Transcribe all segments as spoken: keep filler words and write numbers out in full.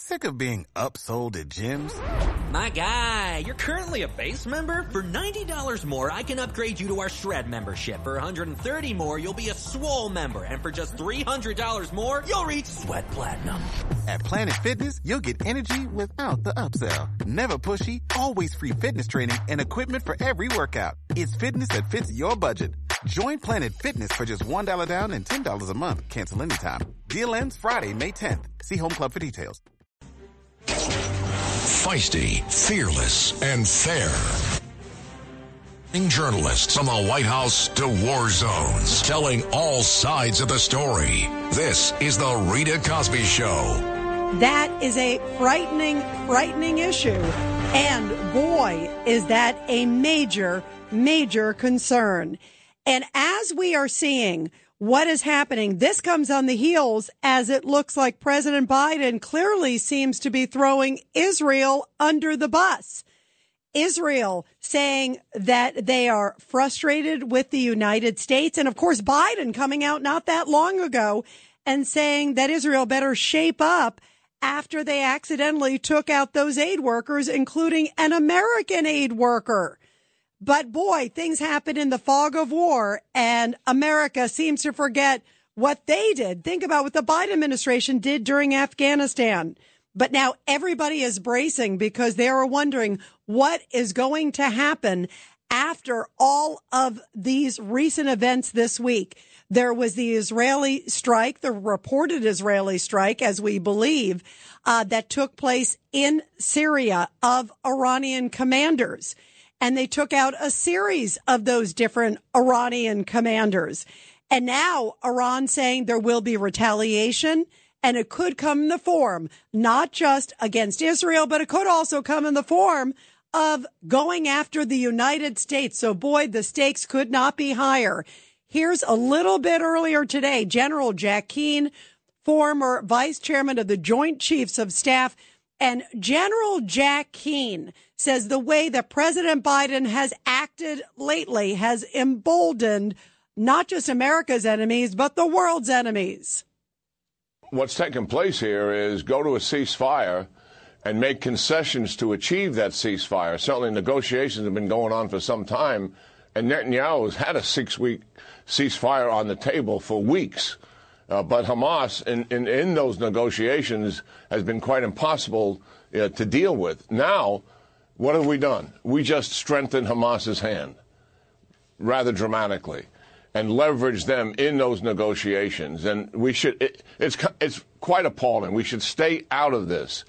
Sick of being upsold at gyms? My guy, you're currently a base member? For ninety dollars more, I can upgrade you to our Shred membership. For one hundred thirty dollars more, you'll be a Swole member. And for just three hundred dollars more, you'll reach Sweat Platinum. At Planet Fitness, you'll get energy without the upsell. Never pushy, always free fitness training and equipment for every workout. It's fitness that fits your budget. Join Planet Fitness for just one dollar down and ten dollars a month. Cancel anytime. Deal ends Friday, May tenth. See Home Club for details. Feisty, fearless, and fair. Journalists from the White House to war zones, telling all sides of the story. This is the Rita Cosby Show. That is a frightening, frightening issue. And boy, is that a major, major concern. And as we are seeing what is happening, this comes on the heels as it looks like President Biden clearly seems to be throwing Israel under the bus. Israel saying that they are frustrated with the United States. And of course, Biden coming out not that long ago and saying that Israel better shape up after they accidentally took out those aid workers, including an American aid worker. But boy, things happen in the fog of war, and America seems to forget what they did. Think about what the Biden administration did during Afghanistan. But now everybody is bracing because they are wondering what is going to happen after all of these recent events this week. There was the Israeli strike, the reported Israeli strike, as we believe, uh, that took place in Syria of Iranian commanders. And they took out a series of those different Iranian commanders. And now Iran saying there will be retaliation, and it could come in the form not just against Israel, but it could also come in the form of going after the United States. So, boy, the stakes could not be higher. Here's a little bit earlier today, General Jack Keane, former vice chairman of the Joint Chiefs of Staff, and General Jack Keane says the way that President Biden has acted lately has emboldened not just America's enemies, but the world's enemies. What's taken place here is go to a ceasefire and make concessions to achieve that ceasefire. Certainly negotiations have been going on for some time, and Netanyahu has had a six-week ceasefire on the table for weeks. Uh, but Hamas, in, in, in those negotiations, has been quite impossible uh, to deal with. Now, what have we done? We just strengthened Hamas's hand rather dramatically and leveraged them in those negotiations. And we should, it, it's, it's quite appalling. We should stay out of this.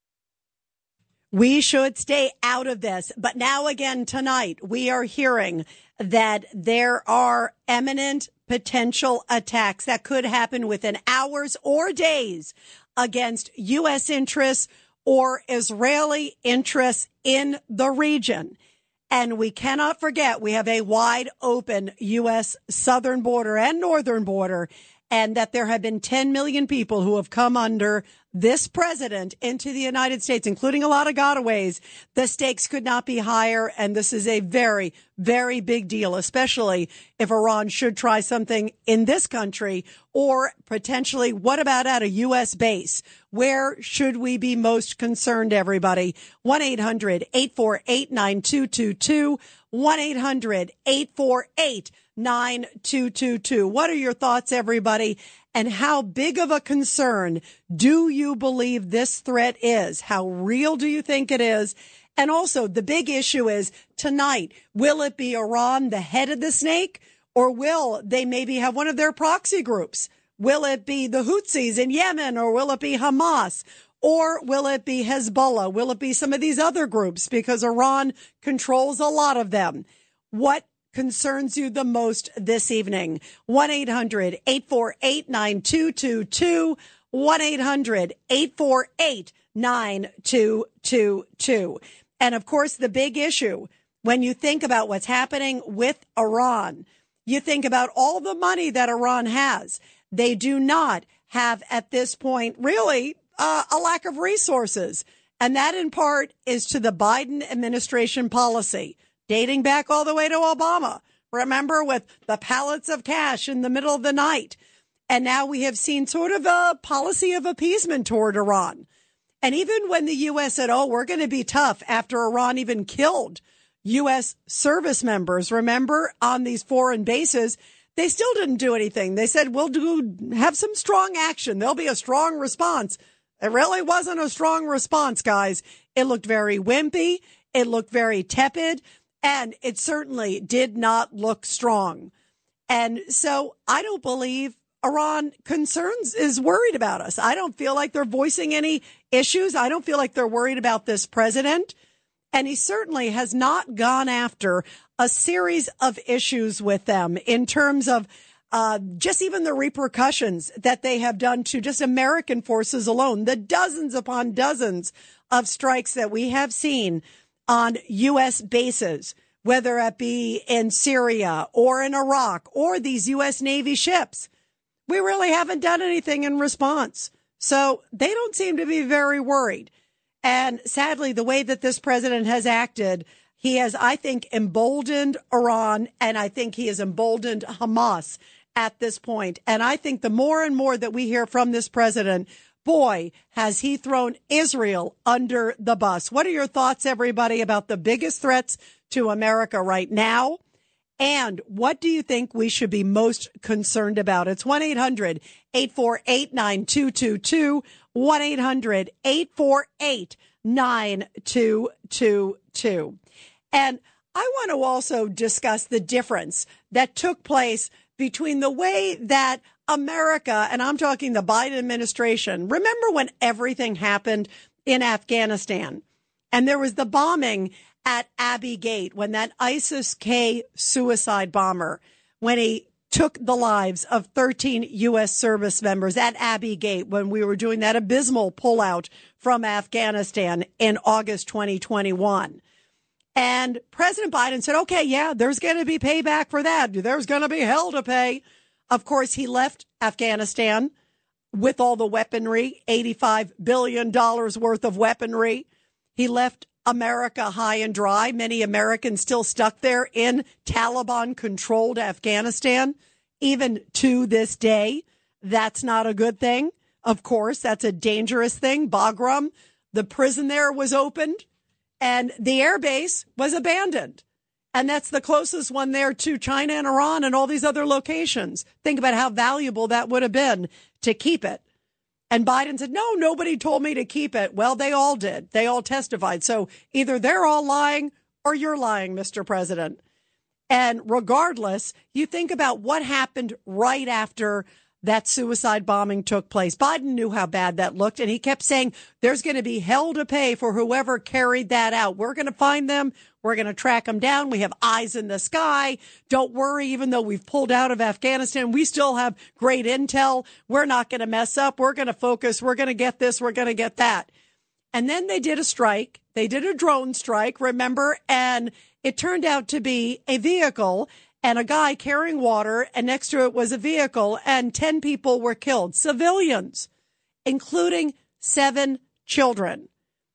We should stay out of this. But now again tonight, we are hearing that there are imminent potential attacks that could happen within hours or days against U S interests or Israeli interests in the region. And we cannot forget we have a wide open U S southern border and northern border, and that there have been ten million people who have come under this president into the United States, including a lot of gotaways. The stakes could not be higher. And this is a very, very big deal, especially if Iran should try something in this country, or potentially what about at a U S base? Where should we be most concerned, everybody? one eight hundred eight four eight nine two two two, one eight hundred eight four eight nine two two two. What are your thoughts, everybody? And how big of a concern do you believe this threat is? How real do you think it is? And also, the big issue is tonight, will it be Iran, the head of the snake, or will they maybe have one of their proxy groups? Will it be the Houthis in Yemen, or will it be Hamas? Or will it be Hezbollah? Will it be some of these other groups? Because Iran controls a lot of them. What concerns you the most this evening? one eight hundred eight four eight nine two two two, one eight hundred eight four eight nine two two two. And of course, the big issue, when you think about what's happening with Iran, you think about all the money that Iran has. They do not have at this point really uh, a lack of resources. And that in part is to the Biden administration policy, dating back all the way to Obama. Remember, with the pallets of cash in the middle of the night. And now we have seen sort of a policy of appeasement toward Iran. And even when the U S said, oh, we're going to be tough after Iran even killed U S service members, remember, on these foreign bases, they still didn't do anything. They said, we'll do have some strong action. There'll be a strong response. It really wasn't a strong response, guys. It looked very wimpy. It looked very tepid. And it certainly did not look strong. And so I don't believe Iran concerns is worried about us. I don't feel like they're voicing any issues. I don't feel like they're worried about this president. And he certainly has not gone after a series of issues with them in terms of uh, just even the repercussions that they have done to just American forces alone, the dozens upon dozens of strikes that we have seen on U S bases, whether it be in Syria or in Iraq or these U S Navy ships. We really haven't done anything in response. So they don't seem to be very worried. And sadly, the way that this president has acted, he has, I think, emboldened Iran, and I think he has emboldened Hamas at this point. And I think the more and more that we hear from this president, boy, has he thrown Israel under the bus. What are your thoughts, everybody, about the biggest threats to America right now? And what do you think we should be most concerned about? It's one eight hundred eight four eight nine two two two, one eight hundred eight four eight nine two two two. And I want to also discuss the difference that took place between the way that America, and I'm talking the Biden administration, remember when everything happened in Afghanistan and there was the bombing at Abbey Gate, when that ISIS-K suicide bomber, when he took the lives of thirteen U S service members at Abbey Gate, when we were doing that abysmal pullout from Afghanistan in August twenty twenty-one. And President Biden said, okay, yeah, there's going to be payback for that. There's going to be hell to pay. Of course, he left Afghanistan with all the weaponry, eighty-five billion dollars worth of weaponry. He left America high and dry. Many Americans still stuck there in Taliban-controlled Afghanistan, even to this day. That's not a good thing. Of course, that's a dangerous thing. Bagram, the prison there was opened, and the air base was abandoned. And that's the closest one there to China and Iran and all these other locations. Think about how valuable that would have been to keep it. And Biden said, no, nobody told me to keep it. Well, they all did. They all testified. So either they're all lying or you're lying, Mister President. And regardless, you think about what happened right after that suicide bombing took place. Biden knew how bad that looked, and he kept saying there's going to be hell to pay for whoever carried that out. We're going to find them. We're going to track them down. We have eyes in the sky. Don't worry, even though we've pulled out of Afghanistan, we still have great intel. We're not going to mess up. We're going to focus. We're going to get this. We're going to get that. And then they did a strike. They did a drone strike, remember? And it turned out to be a vehicle and a guy carrying water, and next to it was a vehicle, and ten people were killed, civilians, including seven children.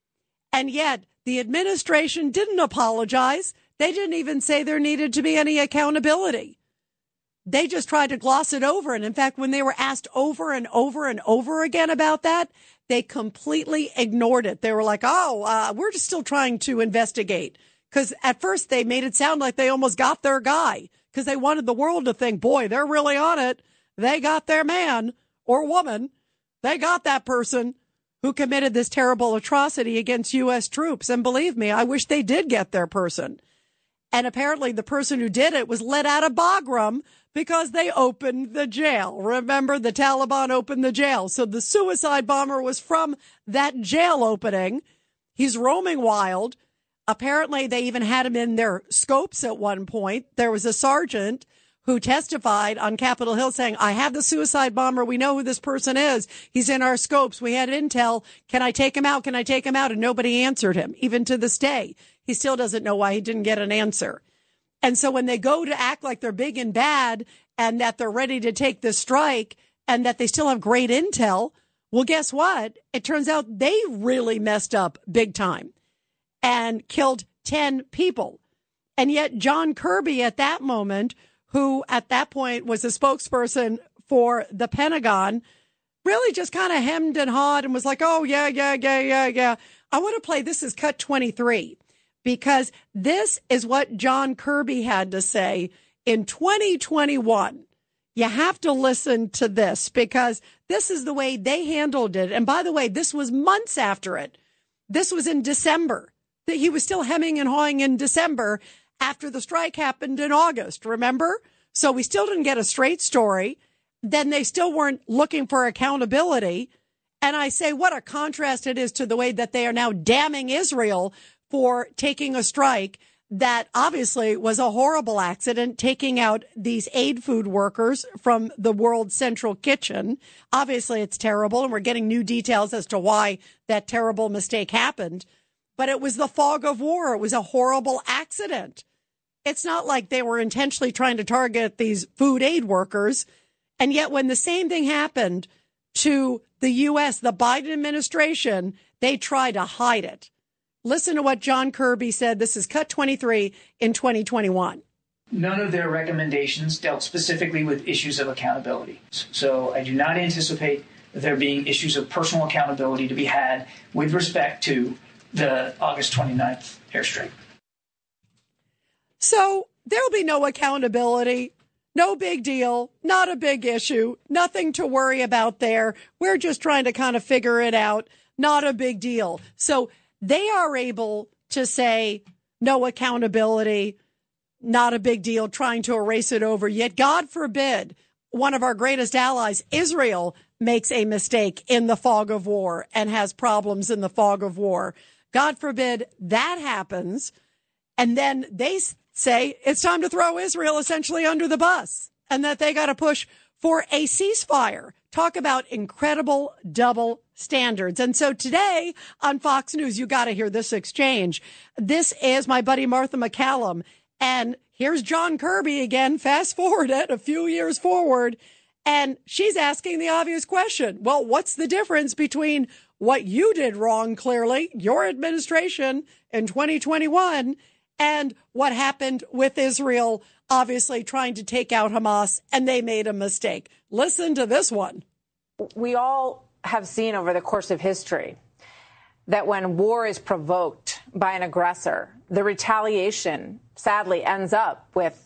And yet the administration didn't apologize. They didn't even say there needed to be any accountability. They just tried to gloss it over. And in fact, when they were asked over and over and over again about that, they completely ignored it. They were like, oh, uh, we're just still trying to investigate. Because at first they made it sound like they almost got their guy, because they wanted the world to think, boy, they're really on it. They got their man or woman. They got that person who committed this terrible atrocity against U S troops. And believe me, I wish they did get their person. And apparently the person who did it was let out of Bagram because they opened the jail. Remember, the Taliban opened the jail. So the suicide bomber was from that jail opening. He's roaming wild. Apparently, they even had him in their scopes at one point. There was a sergeant who testified on Capitol Hill saying, I have the suicide bomber. We know who this person is. He's in our scopes. We had intel. Can I take him out? Can I take him out? And nobody answered him. Even to this day, he still doesn't know why he didn't get an answer. And so when they go to act like they're big and bad and that they're ready to take this strike and that they still have great intel, well, guess what? It turns out they really messed up big time and killed ten people. And yet John Kirby at that moment, who at that point was a spokesperson for the Pentagon, really just kind of hemmed and hawed and was like, oh, yeah, yeah, yeah, yeah, yeah. I want to play This Is Cut twenty-three because this is what John Kirby had to say in twenty twenty-one. You have to listen to this because this is the way they handled it. And by the way, this was months after it. This was in December. He was still hemming and hawing in December after the strike happened in August, remember? So we still didn't get a straight story. Then they still weren't looking for accountability. And I say, what a contrast it is to the way that they are now damning Israel for taking a strike that obviously was a horrible accident, taking out these aid food workers from the World Central Kitchen. Obviously, it's terrible, and we're getting new details as to why that terrible mistake happened. But it was the fog of war. It was a horrible accident. It's not like they were intentionally trying to target these food aid workers. And yet when the same thing happened to the U S, the Biden administration, they tried to hide it. Listen to what John Kirby said. This is Cut twenty-three in twenty twenty-one. None of their recommendations dealt specifically with issues of accountability. So I do not anticipate there being issues of personal accountability to be had with respect to the August twenty-ninth airstrike. So there'll be no accountability. No big deal. Not a big issue. Nothing to worry about there. We're just trying to kind of figure it out. Not a big deal. So they are able to say no accountability, not a big deal, trying to erase it over. Yet, God forbid, one of our greatest allies, Israel, makes a mistake in the fog of war and has problems in the fog of war. God forbid that happens. And then they say it's time to throw Israel essentially under the bus and that they got to push for a ceasefire. Talk about incredible double standards. And so today on Fox News, you got to hear this exchange. This is my buddy Martha McCallum. And here's John Kirby again. Fast forward it a few years forward. And she's asking the obvious question. Well, what's the difference between what you did wrong, clearly, your administration in twenty twenty-one, and what happened with Israel, obviously trying to take out Hamas, and they made a mistake. Listen to this one. We all have seen over the course of history that when war is provoked by an aggressor, the retaliation sadly ends up with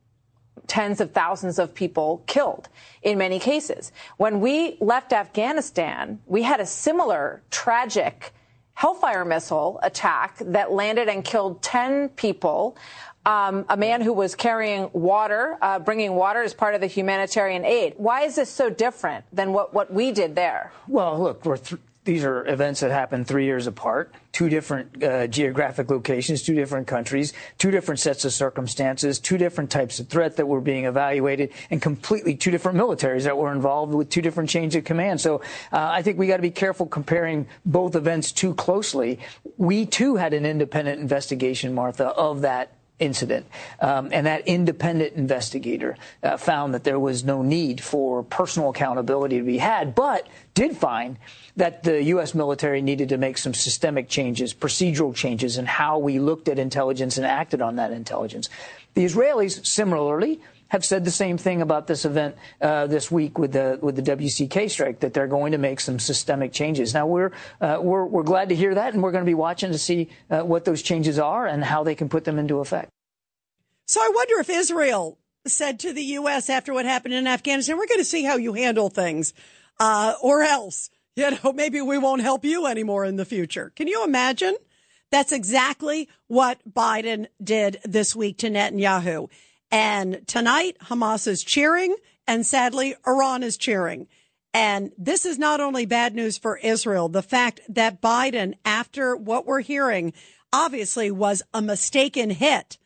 tens of thousands of people killed in many cases. When we left Afghanistan, we had a similar tragic Hellfire missile attack that landed and killed ten people. Um, a man who was carrying water, uh, bringing water as part of the humanitarian aid. Why is this so different than what, what we did there? Well, look, we're th- these are events that happened three years apart, two different uh, geographic locations, two different countries, two different sets of circumstances, two different types of threat that were being evaluated, and completely two different militaries that were involved with two different chains of command. So uh, I think we got to be careful comparing both events too closely. We, too, had an independent investigation, Martha, of that incident. Um, and that independent investigator uh, found that there was no need for personal accountability to be had, but did find that the U S military needed to make some systemic changes, procedural changes in how we looked at intelligence and acted on that intelligence. The Israelis, similarly, have said the same thing about this event uh, this week with the with the W C K strike, that they're going to make some systemic changes. Now, we're uh, we're we're glad to hear that, and we're going to be watching to see uh, what those changes are and how they can put them into effect. So I wonder if Israel said to the U S after what happened in Afghanistan, we're going to see how you handle things, uh, or else, you know, maybe we won't help you anymore in the future. Can you imagine? That's exactly what Biden did this week to Netanyahu. And tonight, Hamas is cheering, and sadly, Iran is cheering. And this is not only bad news for Israel. The fact that Biden, after what we're hearing, obviously was a mistaken hit.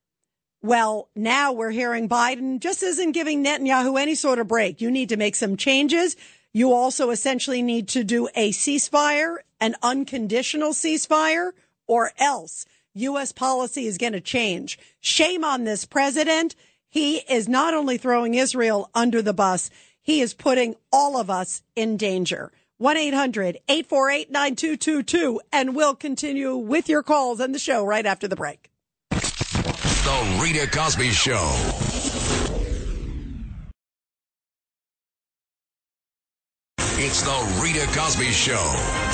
Well, now we're hearing Biden just isn't giving Netanyahu any sort of break. You need to make some changes. You also essentially need to do a ceasefire, an unconditional ceasefire, or else U S policy is going to change. Shame on this president. He is not only throwing Israel under the bus, he is putting all of us in danger. one eight hundred eight four eight nine two two two. And we'll continue with your calls on the show right after the break. The Rita Cosby Show. It's the Rita Cosby Show.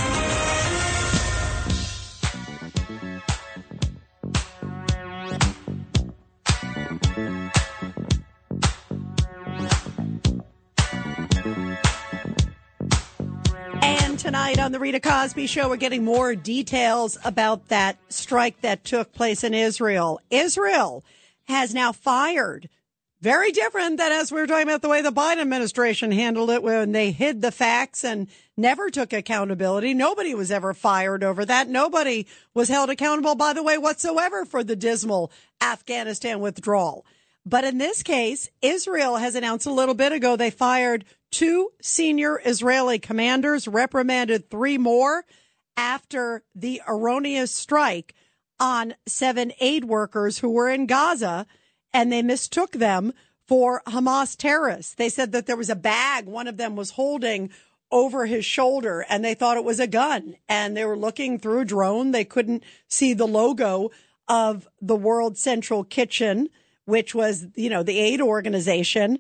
And tonight on the Rita Cosby Show, we're getting more details about that strike that took place in Israel. Israel has now fired. Very different than, as we were talking about, the way the Biden administration handled it when they hid the facts and never took accountability. Nobody was ever fired over that. Nobody was held accountable, by the way, whatsoever for the dismal Afghanistan withdrawal. But in this case, Israel has announced a little bit ago they fired two senior Israeli commanders, reprimanded three more after the erroneous strike on seven aid workers who were in Gaza, and they mistook them for Hamas terrorists. They said that there was a bag one of them was holding over his shoulder, and they thought it was a gun. And they were looking through a drone. They couldn't see the logo of the World Central Kitchen, which was, you know, the aid organization.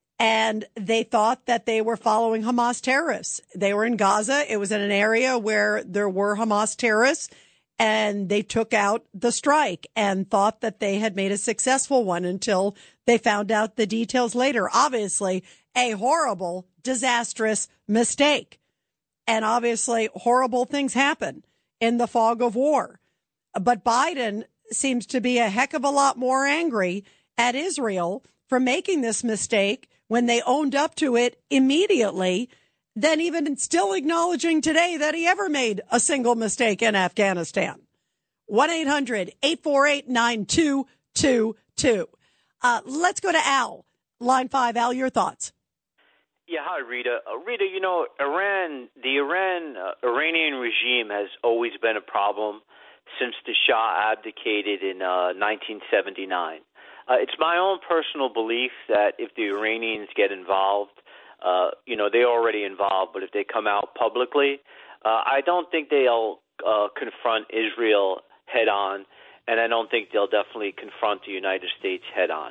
And they thought that they were following Hamas terrorists. They were in Gaza. It was in an area where there were Hamas terrorists. And they took out the strike and thought that they had made a successful one until they found out the details later. Obviously, a horrible, disastrous mistake. And obviously, horrible things happen in the fog of war. But Biden seems to be a heck of a lot more angry at Israel for making this mistake when they owned up to it immediately, than even still acknowledging today that he ever made a single mistake in Afghanistan. one eight hundred eight four eight nine two two two. Uh, let's go to Al. Line five. Al, your thoughts. Yeah, hi, Rita. Uh, Rita, you know, Iran, the Iran, uh, Iranian regime has always been a problem since the Shah abdicated in uh, nineteen seventy-nine. Uh, it's my own personal belief that if the Iranians get involved, Uh, you know, they're already involved, but if they come out publicly, uh, I don't think they'll uh, confront Israel head on, and I don't think they'll definitely confront the United States head on.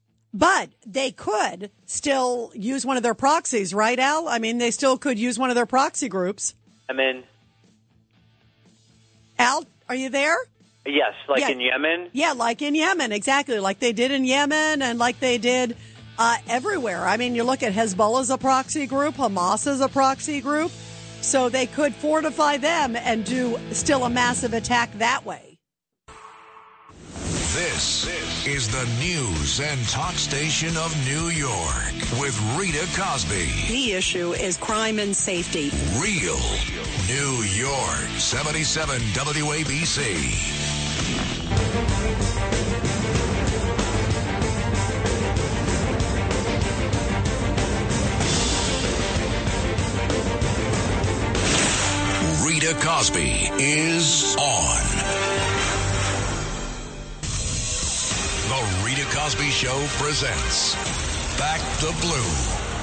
But they could still use one of their proxies, right, Al? I mean, they still could use one of their proxy groups. I mean, Al, are you there? Yes, like yeah. in Yemen? Yeah, like in Yemen, exactly. Like they did in Yemen and like they did Uh, everywhere. I mean, you look at Hezbollah's a proxy group, Hamas is a proxy group, so they could fortify them and do still a massive attack that way. This is the news and talk station of New York with Rita Cosby. The issue is crime and safety. Real New York, seventy-seven W A B C. Rita Cosby is on. The Rita Cosby Show presents Back the Blue.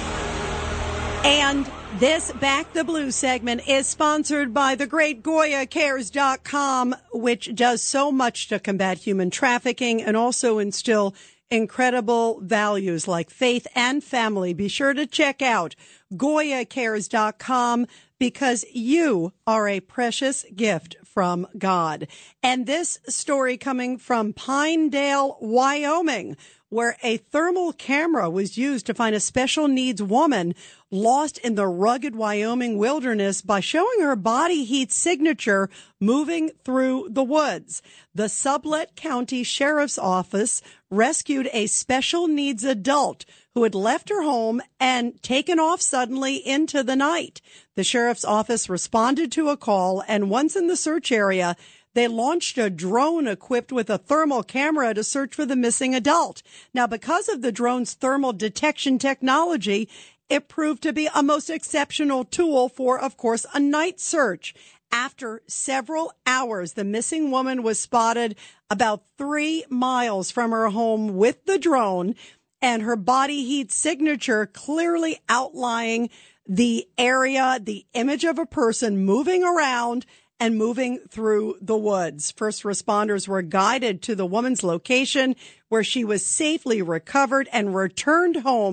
And this Back the Blue segment is sponsored by the great Goya Cares dot com, which does so much to combat human trafficking and also instill incredible values like faith and family. Be sure to check out Goya Cares dot com, because you are a precious gift from God. And this story coming from Pinedale, Wyoming, where a thermal camera was used to find a special needs woman lost in the rugged Wyoming wilderness by showing her body heat signature moving through the woods. The Sublette County Sheriff's Office rescued a special needs adult who had left her home and taken off suddenly into the night. The sheriff's office responded to a call, and once in the search area, they launched a drone equipped with a thermal camera to search for the missing adult. Now, because of the drone's thermal detection technology, it proved to be a most exceptional tool for, of course, a night search. After several hours, the missing woman was spotted about three miles from her home with the drone, and her body heat signature clearly outlining the area, the image of a person moving around and moving through the woods. First responders were guided to the woman's location, where she was safely recovered and returned home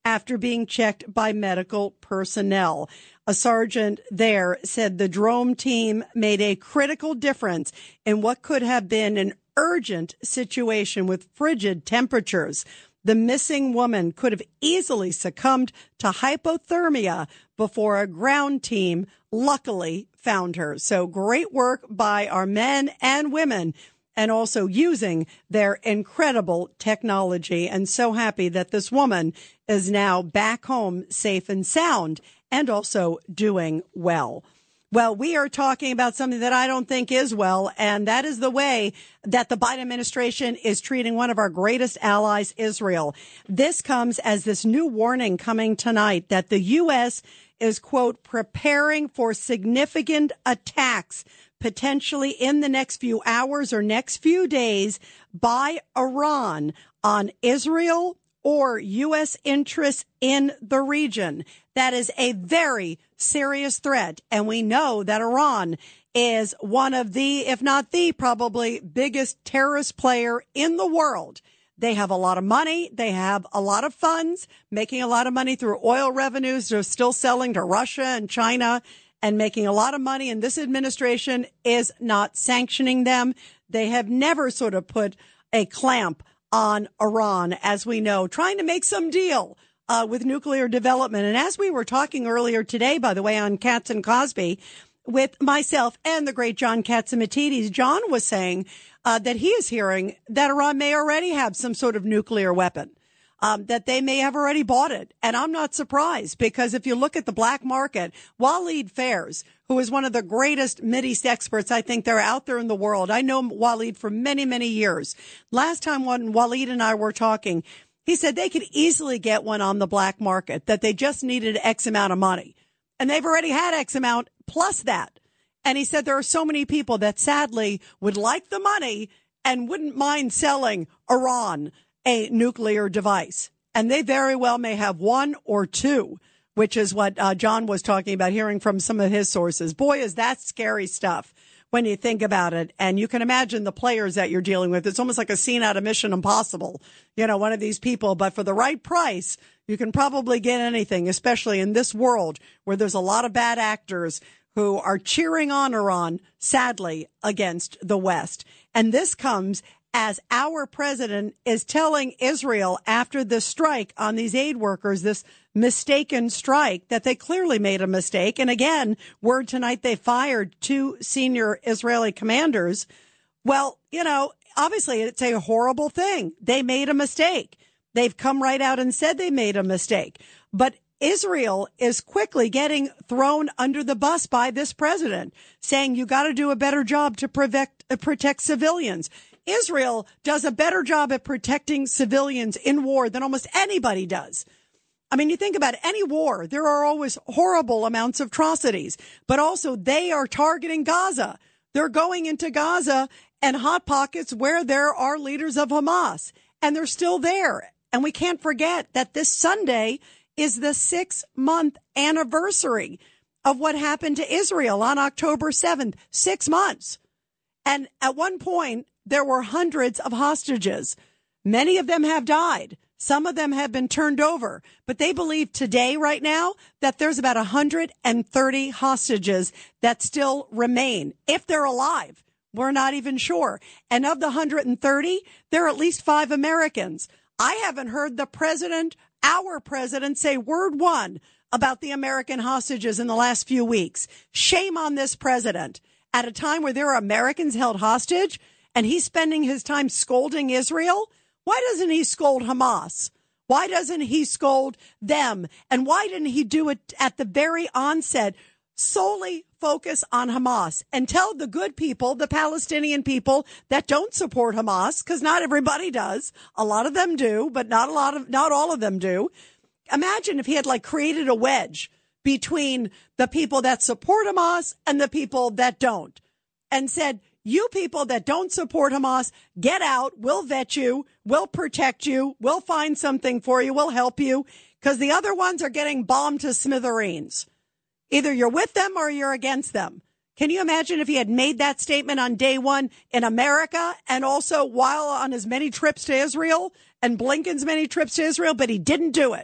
after being checked by medical personnel. A sergeant there said the drone team made a critical difference in what could have been an urgent situation with frigid temperatures. The missing woman could have easily succumbed to hypothermia before a ground team luckily found her. So great work by our men and women, and also using their incredible technology. And so happy that this woman is now back home safe and sound and also doing well. Well, we are talking about something that I don't think is well, and that is the way that the Biden administration is treating one of our greatest allies, Israel. This comes as this new warning coming tonight that the U S is, quote, preparing for significant attacks potentially in the next few hours or next few days by Iran on Israel or U S interests in the region. That is a very serious threat. And we know that Iran is one of the, if not the probably biggest terrorist player in the world. They have a lot of money. They have a lot of funds, making a lot of money through oil revenues. They're still selling to Russia and China and making a lot of money. And this administration is not sanctioning them. They have never sort of put a clamp on Iran, as we know, trying to make some deal uh, with nuclear development. And as we were talking earlier today, by the way, on Katz and Cosby, with myself and the great John Catsimatidis, John was saying uh, that he is hearing that Iran may already have some sort of nuclear weapon, um, that they may have already bought it. And I'm not surprised, because if you look at the black market, Waleed Fairs, who is one of the greatest Mideast experts I think they're out there in the world. I know Waleed for many, many years. Last time when Waleed and I were talking, he said they could easily get one on the black market, that they just needed X amount of money. And they've already had X amount plus that. And he said there are so many people that sadly would like the money and wouldn't mind selling Iran a nuclear device. And they very well may have one or two, which is what uh, John was talking about, hearing from some of his sources. Boy, is that scary stuff when you think about it. And you can imagine the players that you're dealing with. It's almost like a scene out of Mission Impossible, you know, one of these people. But for the right price, you can probably get anything, especially in this world where there's a lot of bad actors who are cheering on Iran, sadly, against the West. And this comes as our president is telling Israel after the strike on these aid workers, this mistaken strike, that they clearly made a mistake. And again, word tonight, they fired two senior Israeli commanders. Well, you know, obviously it's a horrible thing. They made a mistake. They've come right out and said they made a mistake. But Israel is quickly getting thrown under the bus by this president, saying you got to do a better job to protect, uh, protect civilians. Israel does a better job at protecting civilians in war than almost anybody does. I mean, you think about any war, there are always horrible amounts of atrocities, but also they are targeting Gaza. They're going into Gaza and hot pockets where there are leaders of Hamas, and they're still there. And we can't forget that this Sunday is the six-month anniversary of what happened to Israel on October seventh, six months. And at one point, there were hundreds of hostages. Many of them have died. Some of them have been turned over. But they believe today, right now, that there's about one hundred thirty hostages that still remain, if they're alive. We're not even sure. And of the one hundred thirty, there are at least five Americans. I haven't heard the president, our president, say word one about the American hostages in the last few weeks. Shame on this president. At a time where there are Americans held hostage and he's spending his time scolding Israel, why doesn't he scold Hamas? Why doesn't he scold them? And why didn't he do it at the very onset? Solely focus on Hamas and tell the good people, the Palestinian people that don't support Hamas, because not everybody does. A lot of them do, but not a lot of, not all of them do. Imagine if he had like created a wedge between the people that support Hamas and the people that don't, and said, you people that don't support Hamas, get out. We'll vet you. We'll protect you. We'll find something for you. We'll help you, because the other ones are getting bombed to smithereens. Either you're with them or you're against them. Can you imagine if he had made that statement on day one in America and also while on his many trips to Israel and Blinken's many trips to Israel, but he didn't do it.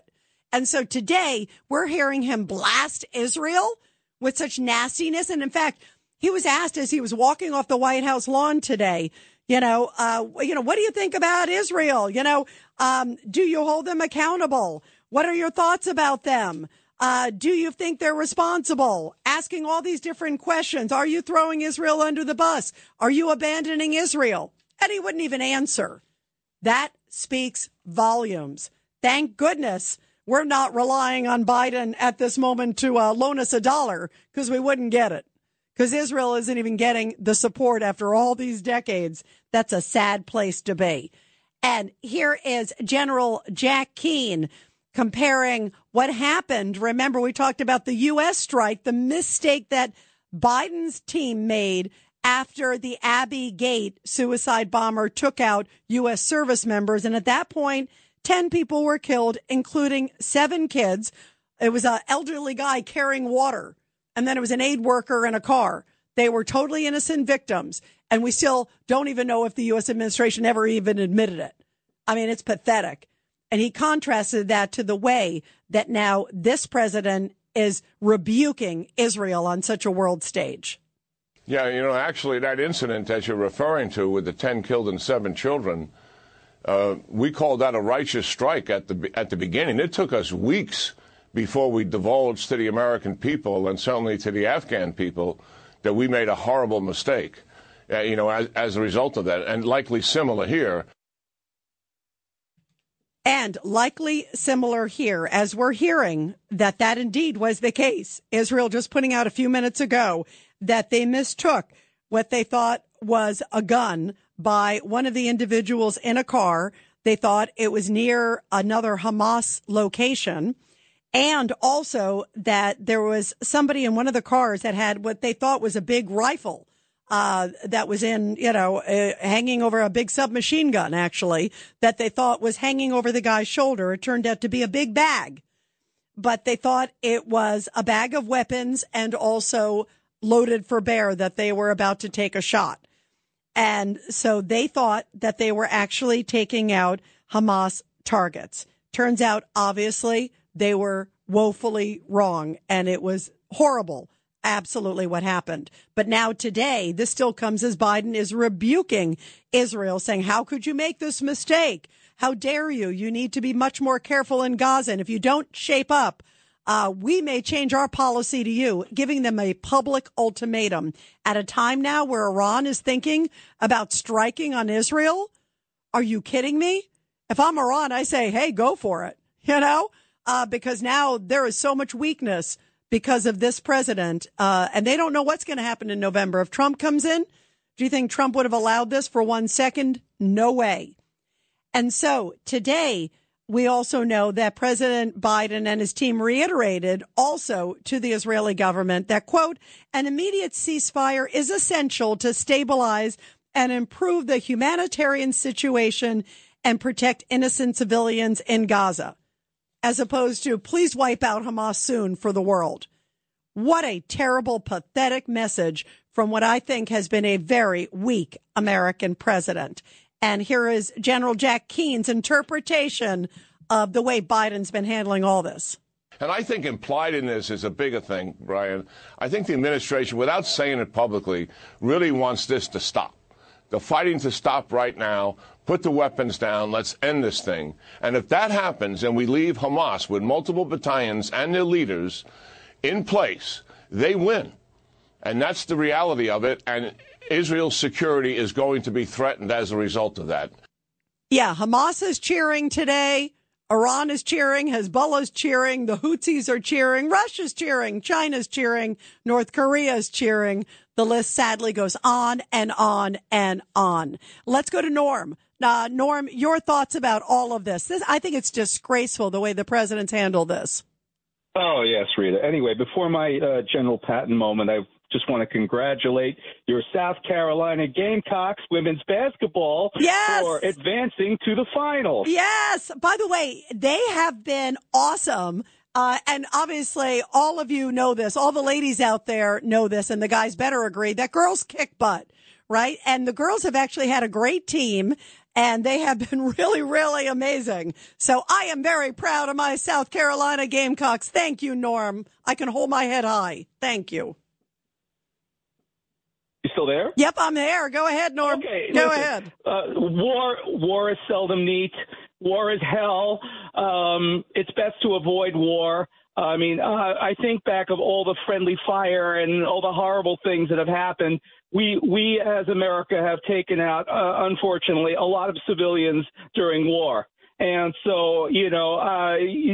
And so today we're hearing him blast Israel with such nastiness. And in fact, he was asked as he was walking off the White House lawn today, you know, uh, you know, what do you think about Israel? You know, um, do you hold them accountable? What are your thoughts about them? Uh, do you think they're responsible? Asking all these different questions. Are you throwing Israel under the bus? Are you abandoning Israel? And he wouldn't even answer. That speaks volumes. Thank goodness we're not relying on Biden at this moment to uh, loan us a dollar, because we wouldn't get it. Because Israel isn't even getting the support after all these decades. That's a sad place to be. And here is General Jack Keane comparing what happened. Remember, we talked about the U S strike, the mistake that Biden's team made after the Abbey Gate suicide bomber took out U S service members. And at that point, ten people were killed, including seven kids. It was an elderly guy carrying water. And then it was an aid worker in a car. They were totally innocent victims. And we still don't even know if the U S administration ever even admitted it. I mean, it's pathetic. And he contrasted that to the way that now this president is rebuking Israel on such a world stage. Yeah, you know, actually, that incident that you're referring to with the ten killed and seven children, uh, we called that a righteous strike at the at the beginning. It took us weeks before we divulged to the American people and certainly to the Afghan people that we made a horrible mistake, uh, you know, as, as a result of that, and likely similar here. And likely similar here, as we're hearing that that indeed was the case. Israel just putting out a few minutes ago that they mistook what they thought was a gun by one of the individuals in a car. They thought it was near another Hamas location. And also that there was somebody in one of the cars that had what they thought was a big rifle. Uh, that was in, you know, uh, hanging over a big submachine gun, actually, that they thought was hanging over the guy's shoulder. It turned out to be a big bag, but they thought it was a bag of weapons and also loaded for bear, that they were about to take a shot. And so they thought that they were actually taking out Hamas targets. Turns out, obviously, they were woefully wrong, and it was horrible. Absolutely what happened. But now today, this still comes as Biden is rebuking Israel, saying, how could you make this mistake? How dare you? You need to be much more careful in Gaza. And if you don't shape up, uh, we may change our policy to you, giving them a public ultimatum at a time now where Iran is thinking about striking on Israel. Are you kidding me? If I'm Iran, I say, hey, go for it, you know, uh, because now there is so much weakness because of this president, uh, and they don't know what's going to happen in November. If Trump comes in, do you think Trump would have allowed this for one second? No way. And so today, we also know that President Biden and his team reiterated also to the Israeli government that, quote, an immediate ceasefire is essential to stabilize and improve the humanitarian situation and protect innocent civilians in Gaza, as opposed to please wipe out Hamas soon for the world. What a terrible, pathetic message from what I think has been a very weak American president. And here is General Jack Keane's interpretation of the way Biden's been handling all this. And I think implied in this is a bigger thing, Brian. I think the administration, without saying it publicly, really wants this to stop. The fighting to stop right now. Put the weapons down. Let's end this thing. And if that happens and we leave Hamas with multiple battalions and their leaders in place, they win. And that's the reality of it. And Israel's security is going to be threatened as a result of that. Yeah, Hamas is cheering today. Iran is cheering. Hezbollah's cheering. The Houthis are cheering. Russia's cheering. China's cheering. North Korea's cheering. The list sadly goes on and on and on. Let's go to Norm. Uh, Norm, your thoughts about all of this. this? I think it's disgraceful the way the president's handled this. Oh, yes, Rita. Anyway, before my uh, General Patton moment, I just want to congratulate your South Carolina Gamecocks women's basketball yes! for advancing to the finals. Yes. By the way, they have been awesome. Uh, and obviously, all of you know this. All the ladies out there know this, and the guys better agree that girls kick butt, right? And the girls have actually had a great team. And they have been really, really amazing. So I am very proud of my South Carolina Gamecocks. Thank you, Norm. I can hold my head high. Thank you. You still there? Yep, I'm there. Go ahead, Norm. Okay, Go listen, ahead. Uh, war, war is seldom neat. War is hell. Um, it's best to avoid war. I mean, uh, I think back of all the friendly fire and all the horrible things that have happened. We, we as America have taken out, uh, unfortunately, a lot of civilians during war. And so, you know, uh,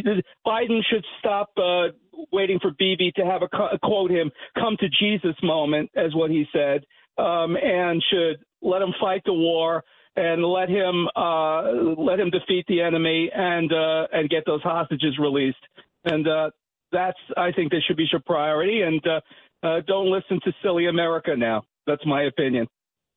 Biden should stop uh, waiting for Bibi to have a, quote him, come to Jesus moment, as what he said, um, and should let him fight the war and let him uh, let him defeat the enemy and uh, and get those hostages released. And uh, that's, I think, that should be your priority. And uh, uh, don't listen to silly America now. That's my opinion.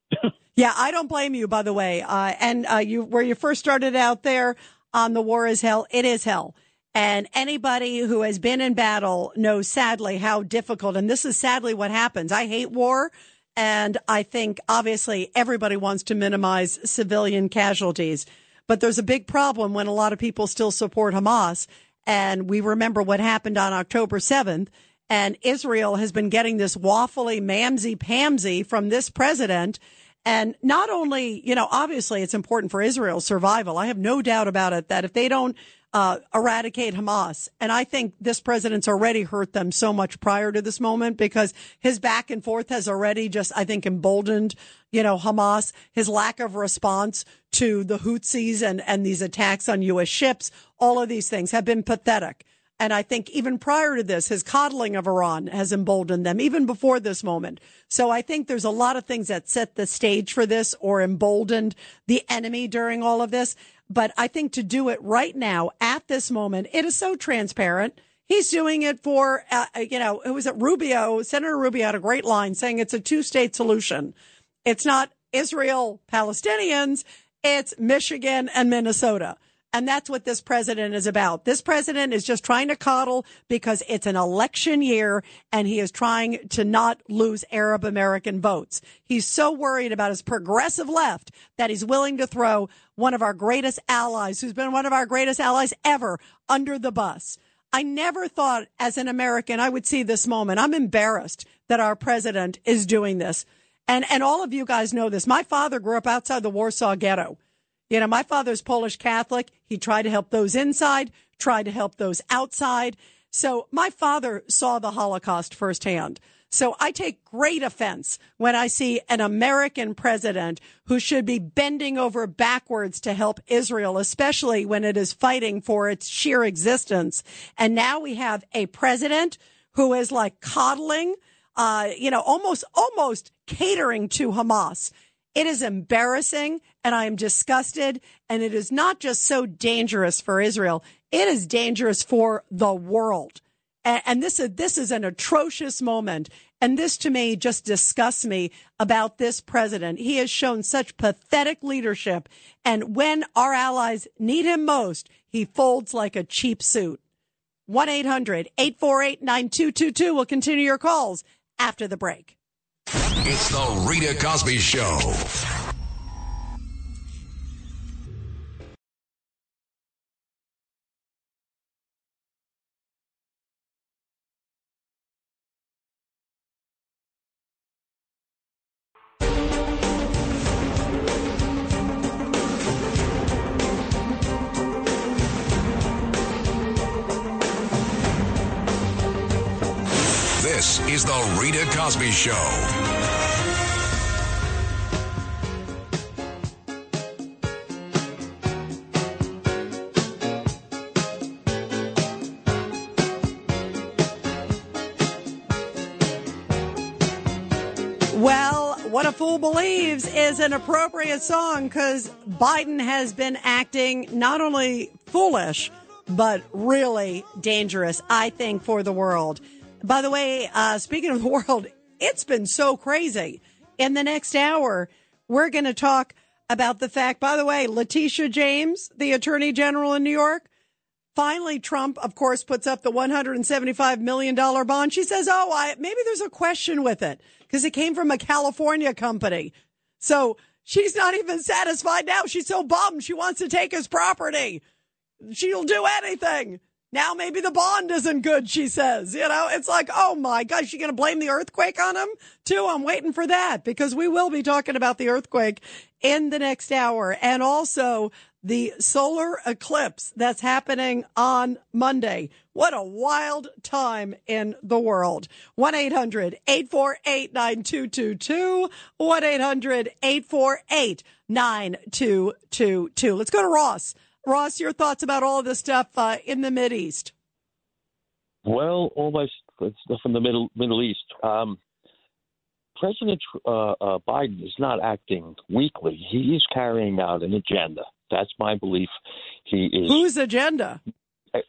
Yeah, I don't blame you, by the way. Uh, and uh, you, where you first started out there on the war is hell, it is hell. And anybody who has been in battle knows, sadly, how difficult. And this is sadly what happens. I hate war. And I think, obviously, everybody wants to minimize civilian casualties. But there's a big problem when a lot of people still support Hamas. And we remember what happened on October seventh. And Israel has been getting this waffly, mamsy-pamsy from this president. And not only, you know, obviously it's important for Israel's survival. I have no doubt about it that if they don't uh eradicate Hamas, and I think this president's already hurt them so much prior to this moment because his back and forth has already just, I think, emboldened, you know, Hamas, his lack of response to the Houthis and, and these attacks on U S ships. All of these things have been pathetic. And I think even prior to this, his coddling of Iran has emboldened them, even before this moment. So I think there's a lot of things that set the stage for this or emboldened the enemy during all of this. But I think to do it right now at this moment, it is so transparent. He's doing it for, uh, you know, it was at Rubio. Senator Rubio had a great line saying it's a two-state solution. It's not Israel, Palestinians. It's Michigan and Minnesota. And that's what this president is about. This president is just trying to coddle because it's an election year and he is trying to not lose Arab American votes. He's so worried about his progressive left that he's willing to throw one of our greatest allies, who's been one of our greatest allies ever, under the bus. I never thought as an American I would see this moment. I'm embarrassed that our president is doing this. And, and all of you guys know this. My father grew up outside the Warsaw Ghetto. You know, my father's Polish Catholic. He tried to help those inside, tried to help those outside. So my father saw the Holocaust firsthand. So I take great offense when I see an American president who should be bending over backwards to help Israel, especially when it is fighting for its sheer existence. And now we have a president who is like coddling, uh, you know, almost, almost catering to Hamas. It is embarrassing, and I am disgusted, and it is not just so dangerous for Israel. It is dangerous for the world. And, and this is, this is an atrocious moment. And this, to me, just disgusts me about this president. He has shown such pathetic leadership. And when our allies need him most, he folds like a cheap suit. one eight hundred eight four eight nine two two two. We'll continue your calls after the break. It's the Rita Cosby Show. This is the Rita Cosby Show. Well, What a Fool Believes is an appropriate song because Biden has been acting not only foolish, but really dangerous, I think, for the world. By the way, uh, speaking of the world, it's been so crazy. In the next hour, we're going to talk about the fact, by the way, Letitia James, the Attorney General in New York, finally, Trump, of course, puts up the one hundred seventy-five million dollars bond. She says, oh, I, maybe there's a question with it because it came from a California company. So she's not even satisfied now. She's so bummed. She wants to take his property. She'll do anything. Now maybe the bond isn't good, she says. You know, it's like, oh my gosh, you going to blame the earthquake on him too? I'm waiting for that because we will be talking about the earthquake in the next hour. And also the solar eclipse that's happening on Monday. What a wild time in the world. one eight hundred eight four eight nine two two two. one eight hundred eight four eight nine two two two. Let's go to Ross. Ross, your thoughts about all of this stuff uh, in the Mideast? Well, all my stuff in the Middle Middle East. Um, President uh, uh, Biden is not acting weakly. He is carrying out an agenda. That's my belief. He is. Whose agenda? Uh,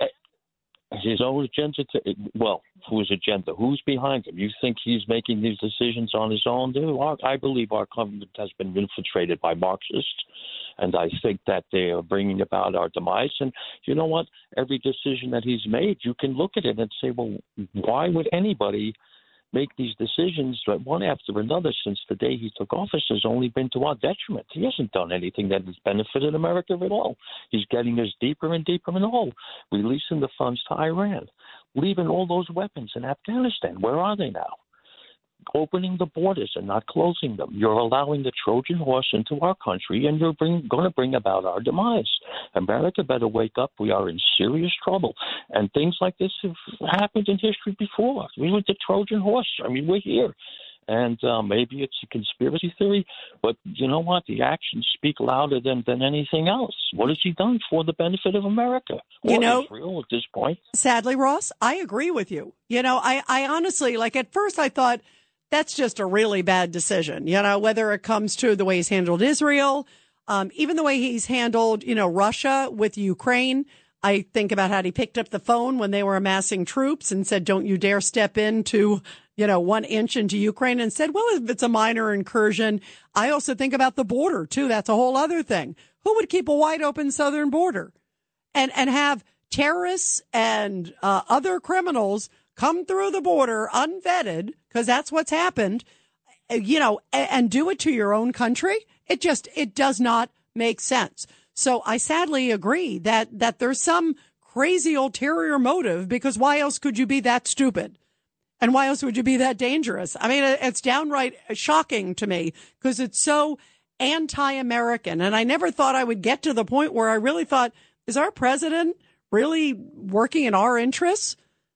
his own agenda. To, well, whose agenda? Who's behind him? You think he's making these decisions on his own? I believe our government has been infiltrated by Marxists. And I think that they are bringing about our demise. And you know what? Every decision that he's made, you can look at it and say, well, why would anybody make these decisions one after another since the day he took office has only been to our detriment? He hasn't done anything that has benefited America at all. He's getting us deeper and deeper in the hole, releasing the funds to Iran, leaving all those weapons in Afghanistan. Where are they now? Opening the borders and not closing them. You're allowing the Trojan horse into our country, and you're bring, going to bring about our demise. America better wake up. We are in serious trouble. And things like this have happened in history before. We were the Trojan horse. I mean, we're here. And uh, maybe it's a conspiracy theory, but you know what? The actions speak louder than, than anything else. What has he done for the benefit of America? Or you know, Israel at this point? Sadly, Ross, I agree with you. You know, I, I honestly, like at first I thought, that's just a really bad decision, you know, whether it comes to the way he's handled Israel, um, even the way he's handled, you know, Russia with Ukraine. I think about how he picked up the phone when they were amassing troops and said, don't you dare step into, you know, one inch into Ukraine, and said, well, if it's a minor incursion. I also think about the border, too. That's a whole other thing. Who would keep a wide open southern border and, and have terrorists and uh, other criminals come through the border unvetted, because that's what's happened, you know, and, and do it to your own country? It just, it does not make sense. So I sadly agree that, that there's some crazy ulterior motive, because why else could you be that stupid? And why else would you be that dangerous? I mean, it's downright shocking to me because it's so anti-American. And I never thought I would get to the point where I really thought, is our president really working in our interests?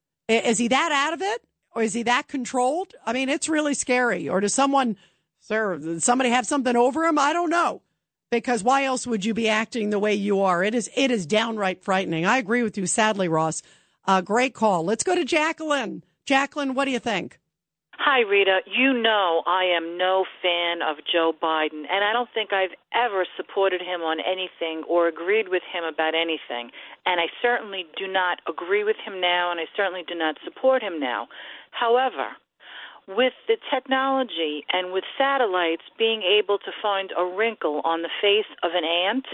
Is he that out of it? Or is he that controlled? I mean, it's really scary. Or does someone, sir, does somebody have something over him? I don't know. Because why else would you be acting the way you are? It is, it is downright frightening. I agree with you, sadly, Ross. Uh, great call. Let's go to Jacqueline. Jacqueline, what do you think? Hi, Rita. You know I am no fan of Joe Biden, and I don't think I've ever supported him on anything or agreed with him about anything. And I certainly do not agree with him now, and I certainly do not support him now. However, with the technology and with satellites being able to find a wrinkle on the face of an ant,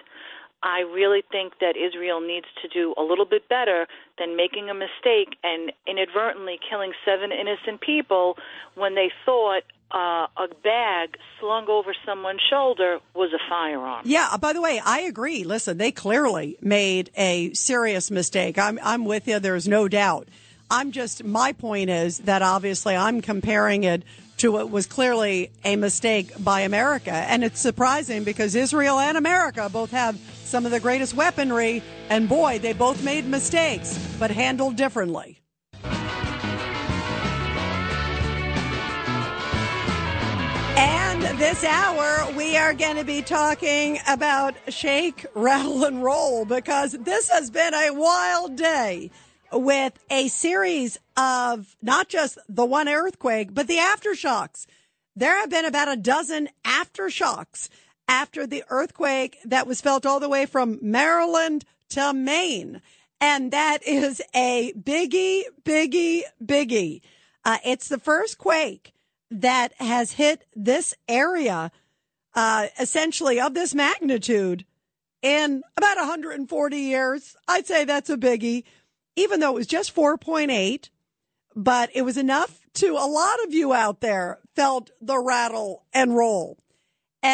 I really think that Israel needs to do a little bit better than making a mistake and inadvertently killing seven innocent people when they thought uh, a bag slung over someone's shoulder was a firearm. Yeah, by the way, I agree. Listen, they clearly made a serious mistake. I'm, I'm with you. There's no doubt. I'm just, my point is that obviously I'm comparing it to what was clearly a mistake by America. And it's surprising because Israel and America both have some of the greatest weaponry, and boy, they both made mistakes, but handled differently. And this hour, we are going to be talking about shake, rattle, and roll, because this has been a wild day with a series of not just the one earthquake, but the aftershocks. There have been about a dozen aftershocks after the earthquake that was felt all the way from Maryland to Maine. And that is a biggie, biggie, biggie. Uh, it's the first quake that has hit this area, uh, essentially of this magnitude in about one hundred forty years. I'd say that's a biggie, even though it was just four point eight, but it was enough to, a lot of you out there felt the rattle and roll. And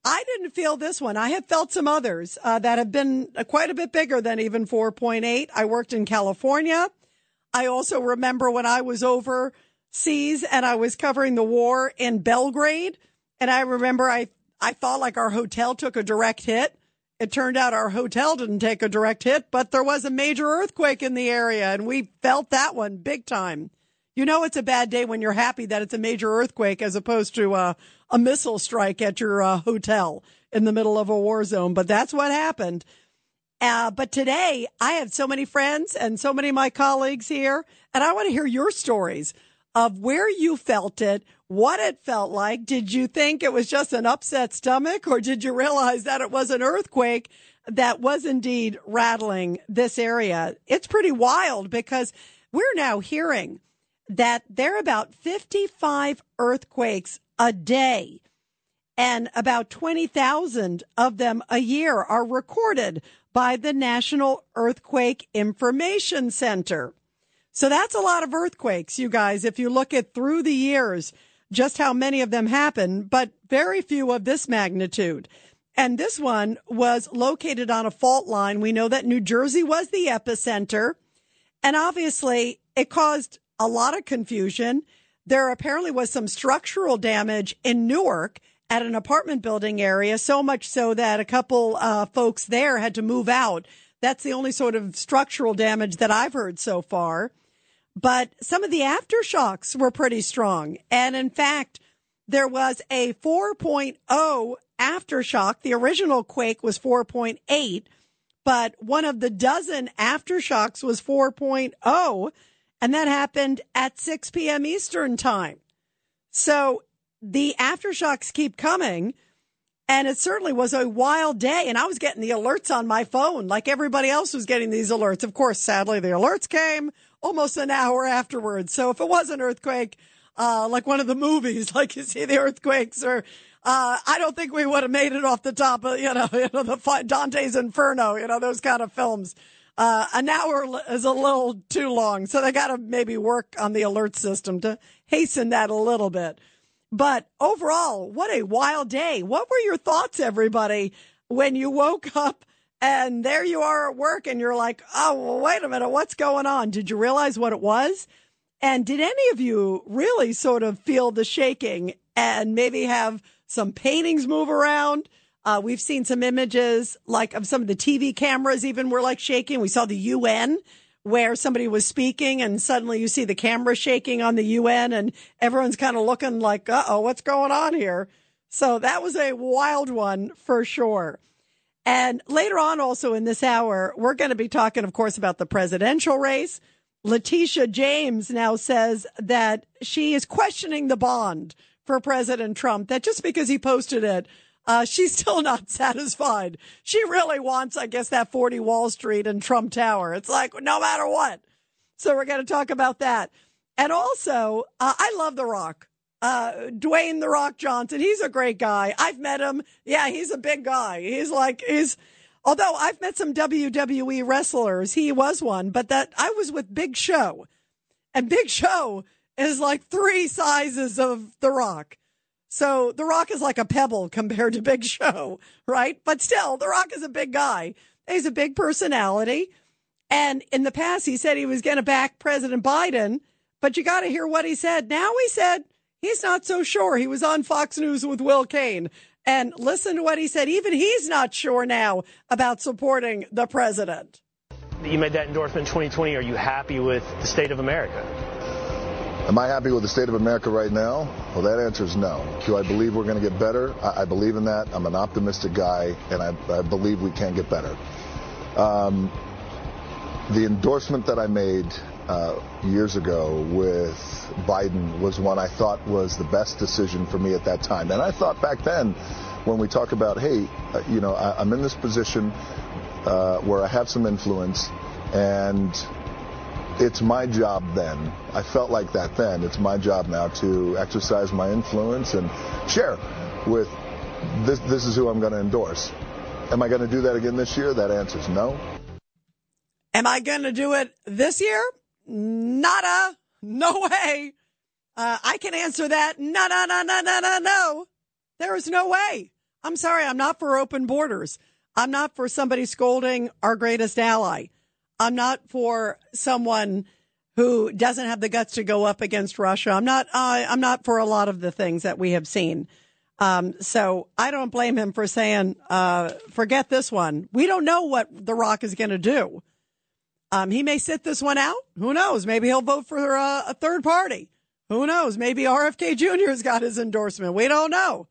I didn't feel this one. I have felt some others uh, that have been quite a bit bigger than even four point eight. I worked in California. I also remember when I was overseas and I was covering the war in Belgrade. And I remember I, I thought like our hotel took a direct hit. It turned out our hotel didn't take a direct hit, but there was a major earthquake in the area, and we felt that one big time. You know it's a bad day when you're happy that it's a major earthquake as opposed to uh, a missile strike at your uh, hotel in the middle of a war zone, but that's what happened. Uh, but today, I have so many friends and so many of my colleagues here, and I want to hear your stories of where you felt it, what it felt like. Did you think it was just an upset stomach, or did you realize that it was an earthquake that was indeed rattling this area? It's pretty wild because we're now hearing that there are about fifty-five earthquakes a day, and about twenty thousand of them a year are recorded by the National Earthquake Information Center. So that's a lot of earthquakes, you guys, if you look at through the years, just how many of them happen, but very few of this magnitude. And this one was located on a fault line. We know that New Jersey was the epicenter, and obviously it caused a lot of confusion. There apparently was some structural damage in Newark at an apartment building area, so much so that a couple uh, folks there had to move out. That's the only sort of structural damage that I've heard so far. But some of the aftershocks were pretty strong. And in fact, there was a four point oh aftershock. The original quake was four point eight, but one of the dozen aftershocks was four point oh, and that happened at six p.m. Eastern time. So the aftershocks keep coming, and it certainly was a wild day. And I was getting the alerts on my phone like everybody else was getting these alerts. Of course, sadly, the alerts came almost an hour afterwards. So if it was an earthquake, uh, like one of the movies, like you see the earthquakes, or uh, I don't think we would have made it off the top of, you know, you know the Dante's Inferno, you know, those kind of films. Uh, an hour is a little too long. So they got to maybe work on the alert system to hasten that a little bit. But overall, what a wild day. What were your thoughts, everybody, when you woke up and there you are at work and you're like, oh, well, wait a minute, what's going on? Did you realize what it was? And did any of you really sort of feel the shaking and maybe have some paintings move around? Uh, we've seen some images like of some of the T V cameras even were like shaking. We saw the U N where somebody was speaking and suddenly you see the camera shaking on the U N and everyone's kind of looking like, uh-oh, what's going on here? So that was a wild one for sure. And later on also in this hour, we're going to be talking, of course, about the presidential race. Letitia James now says that she is questioning the bond for President Trump, that just because he posted it, Uh, she's still not satisfied. She really wants, I guess, that forty Wall Street and Trump Tower. It's like, no matter what. So we're going to talk about that. And also, uh, I love The Rock. Uh, Dwayne The Rock Johnson. He's a great guy. I've met him. Yeah, he's a big guy. He's like, he's, although I've met some W W E wrestlers, he was one, but that I was with Big Show. And Big Show is like three sizes of The Rock. So The Rock is like a pebble compared to Big Show, right? But still, The Rock is a big guy. He's a big personality. And in the past, he said he was going to back President Biden, but you got to hear what he said. Now he said he's not so sure. He was on Fox News with Will Cain. And listen to what he said. Even he's not sure now about supporting the president. You made that endorsement in twenty twenty. Are you happy with the state of America? Am I happy with the state of America right now? Well, that answer is no. Do I believe we're going to get better? I, I believe in that. I'm an optimistic guy, and I, I believe we can get better. Um, the endorsement that I made uh, years ago with Biden was one I thought was the best decision for me at that time. And I thought back then, when we talk about, hey, uh, you know, I, I'm in this position uh, where I have some influence, and it's my job then. I felt like that then. It's my job now to exercise my influence and share with this. This is who I'm going to endorse. Am I going to do that again this year? That answer is no. Am I going to do it this year? Nada. No way. Uh, I can answer that. No, no, no, no, no, no, no. There is no way. I'm sorry. I'm not for open borders. I'm not for somebody scolding our greatest ally. I'm not for someone who doesn't have the guts to go up against Russia. I'm not, uh, I'm not for a lot of the things that we have seen. Um, so I don't blame him for saying, uh, forget this one. We don't know what The Rock is going to do. Um, he may sit this one out. Who knows? Maybe he'll vote for uh, a third party. Who knows? Maybe R F K Junior has got his endorsement. We don't know.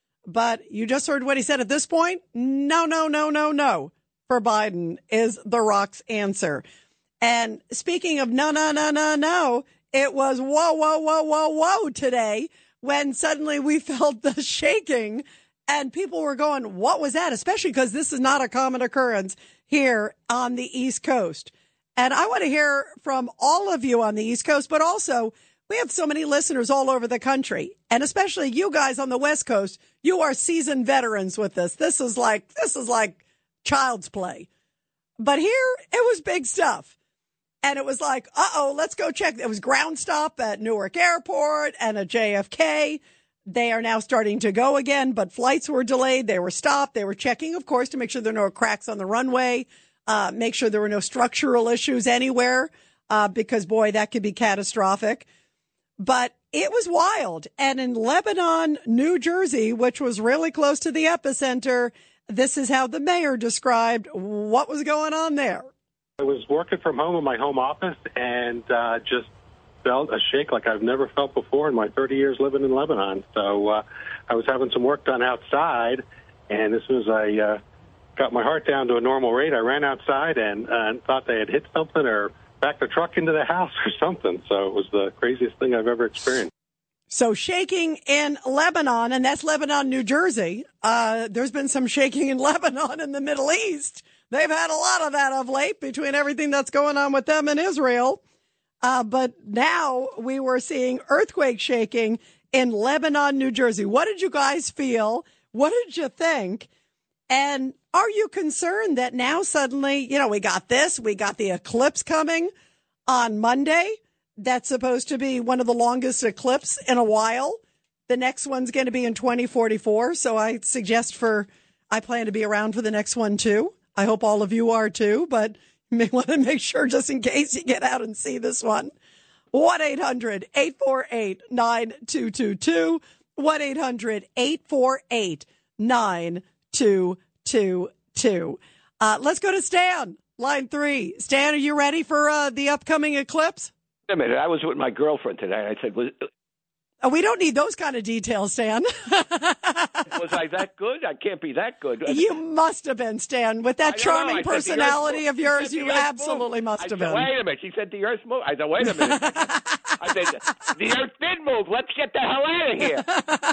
But you just heard what he said at this point. No, no, no, no, no. For Biden is The Rock's answer. And speaking of no, no, no, no, no, it was whoa, whoa, whoa, whoa, whoa today when suddenly we felt the shaking and people were going, what was that? Especially because this is not a common occurrence here on the East Coast. And I want to hear from all of you on the East Coast, but also we have so many listeners all over the country, and especially you guys on the West Coast. You are seasoned veterans with this. This is like, this is like child's play. But here it was big stuff. And it was like, uh-oh, let's go check. It was ground stop at Newark Airport and at J F K. They are now starting to go again, but flights were delayed. They were stopped. They were checking, of course, to make sure there are no cracks on the runway, uh, make sure there were no structural issues anywhere, uh, because, boy, that could be catastrophic. But it was wild. And in Lebanon, New Jersey, which was really close to the epicenter, this is how the mayor described what was going on there. I was working from home in my home office and uh, just felt a shake like I've never felt before in my thirty years living in Lebanon. So uh, I was having some work done outside, and as soon as I uh, got my heart down to a normal rate, I ran outside and uh, thought they had hit something or backed the truck into the house or something. So it was the craziest thing I've ever experienced. So shaking in Lebanon, and that's Lebanon, New Jersey. Uh, there's been some shaking in Lebanon in the Middle East. They've had a lot of that of late between everything that's going on with them in Israel. Uh, but now we were seeing earthquake shaking in Lebanon, New Jersey. What did you guys feel? What did you think? And are you concerned that now suddenly, you know, we got this, we got the eclipse coming on Monday. That's supposed to be one of the longest eclipses in a while. The next one's going to be in twenty forty-four. So I suggest for, I plan to be around for the next one too. I hope all of you are too, but you may want to make sure just in case you get out and see this one. one eight hundred eight four eight nine two two two. one eight hundred eight four eight nine two two two. Uh, let's go to Stan, line three. Stan, are you ready for uh, the upcoming eclipse? Wait a minute. I was with my girlfriend today. I said, was, oh, we don't need those kind of details, Stan. was I that good? I can't be that good. You must have been, Stan. With that charming personality of yours, you absolutely must have said, been. Wait a minute. She said, the earth moved. I said, wait a minute. I said, the earth did move. Let's get the hell out of here.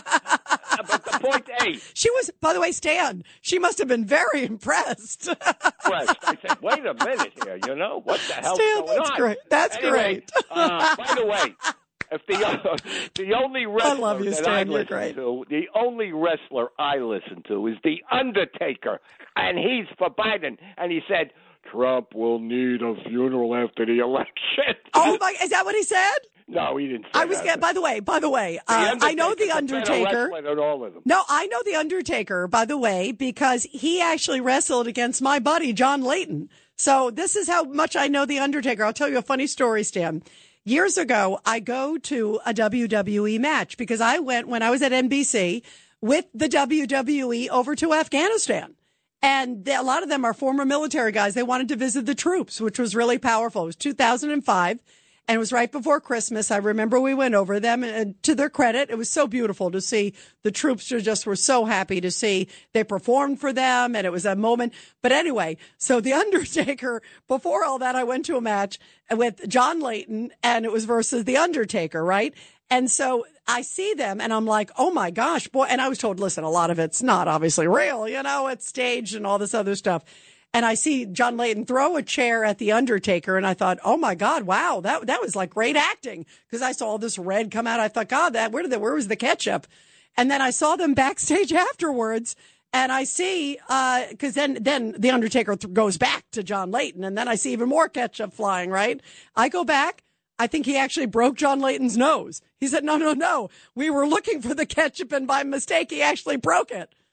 But the point A. She was, by the way, Stan, she must have been very impressed. Impressed. I said, wait a minute here. You know, what the hell's Stan, going that's on? Great. That's anyway, great. uh, by the way, if the uh, the only wrestler I love you, that Stan. I You're listen great. to, the only wrestler I listen to is The Undertaker, and he's for Biden. And he said, Trump will need a funeral after the election. Oh, my, is that what he said? No, he didn't say I was that. getting, by the way, by the way, The uh, I know The Undertaker's a better Undertaker. wrestler than all of them. No, I know The Undertaker, by the way, because he actually wrestled against my buddy, John Layton. So this is how much I know The Undertaker. I'll tell you a funny story, Stan. Years ago, I go to a W W E match because I went when I was at N B C with the W W E over to Afghanistan. And a lot of them are former military guys. They wanted to visit the troops, which was really powerful. It was two thousand five. And it was right before Christmas. I remember we went over them, and to their credit, it was so beautiful to see. The troops just were so happy to see. They performed for them, and it was a moment. But anyway, so The Undertaker, before all that, I went to a match with John Layton, and it was versus The Undertaker, right? And so I see them, and I'm like, oh, my gosh, boy. And I was told, listen, a lot of it's not obviously real. You know, it's staged and all this other stuff. And I see John Layton throw a chair at The Undertaker, and I thought, oh, my God, wow, that that was like great acting, because I saw all this red come out. I thought, God, that where did the, where was the ketchup? And then I saw them backstage afterwards, and I see, because uh, then, then The Undertaker th- goes back to John Layton, and then I see even more ketchup flying, right? I go back. I think he actually broke John Layton's nose. He said, no, no, no. We were looking for the ketchup, and by mistake, he actually broke it.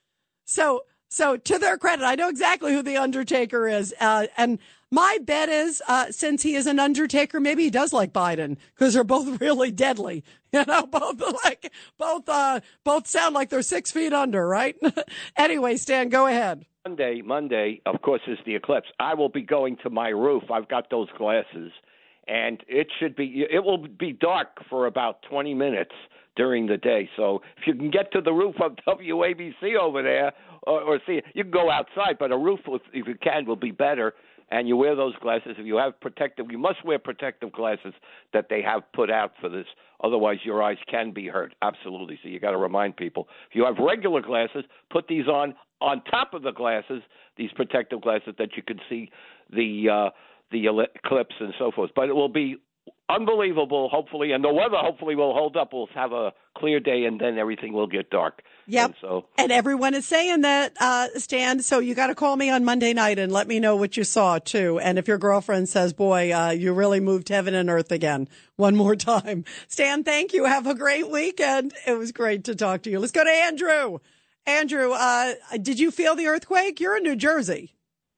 So, so to their credit, I know exactly who the Undertaker is. Uh, and my bet is, uh, since he is an Undertaker, maybe he does like Biden because they're both really deadly. You know, both like, both, uh, both sound like they're six feet under, right? Anyway, Stan, go ahead. Monday, Monday, of course, is the eclipse. I will be going to my roof. I've got those glasses, and it should be. It will be dark for about twenty minutes during the day. So if you can get to the roof of W A B C over there, or, or see, you can go outside, but a roof, if you can, will be better. And you wear those glasses. If you have protective, you must wear protective glasses that they have put out for this. Otherwise, your eyes can be hurt. Absolutely. So you got to remind people. If you have regular glasses, put these on on top of the glasses, these protective glasses that you can see the uh, the eclipse and so forth. But it will be unbelievable, hopefully, and the weather hopefully will hold up. We'll have a clear day, and then everything will get dark. Yep. And, so, and everyone is saying that, uh, Stan, so you got to call me on Monday night and let me know what you saw, too. And if your girlfriend says, boy, uh, you really moved heaven and earth again one more time. Stan, thank you. Have a great weekend. It was great to talk to you. Let's go to Andrew. Andrew, uh, did you feel the earthquake? You're in New Jersey.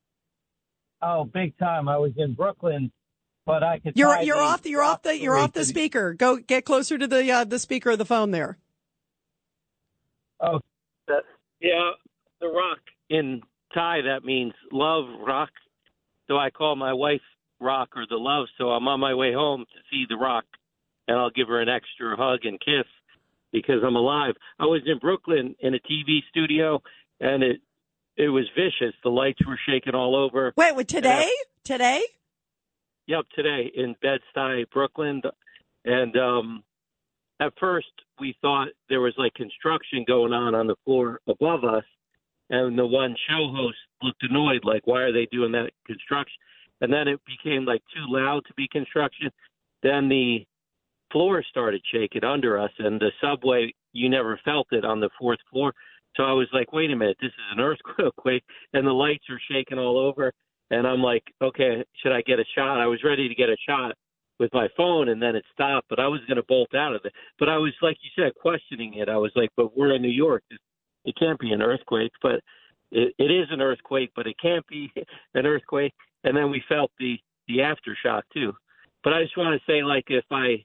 Oh, big time. I was in Brooklyn. But I could. You're you're off the you're off the you're off the speaker. Go get closer to the uh, the speaker of the phone there. Oh, that, yeah, the rock in Thai that means love rock. So I call my wife Rock or the love. So I'm on my way home to see the rock, and I'll give her an extra hug and kiss because I'm alive. I was in Brooklyn in a T V studio, and it it was vicious. The lights were shaking all over. Wait, wait today? I, today? Yep, today in Bed-Stuy, Brooklyn. And um, at first we thought there was like construction going on on the floor above us. And the one show host looked annoyed, like, why are they doing that construction? And then it became like too loud to be construction. Then the floor started shaking under us, and the subway, you never felt it on the fourth floor. So I was like, wait a minute, this is an earthquake, and the lights are shaking all over. And I'm like, okay, should I get a shot? I was ready to get a shot with my phone, and then it stopped, but I was going to bolt out of it. But I was, like you said, questioning it. I was like, but we're in New York. It can't be an earthquake, but it, it is an earthquake, but it can't be an earthquake. And then we felt the, the aftershock, too. But I just want to say, like, if I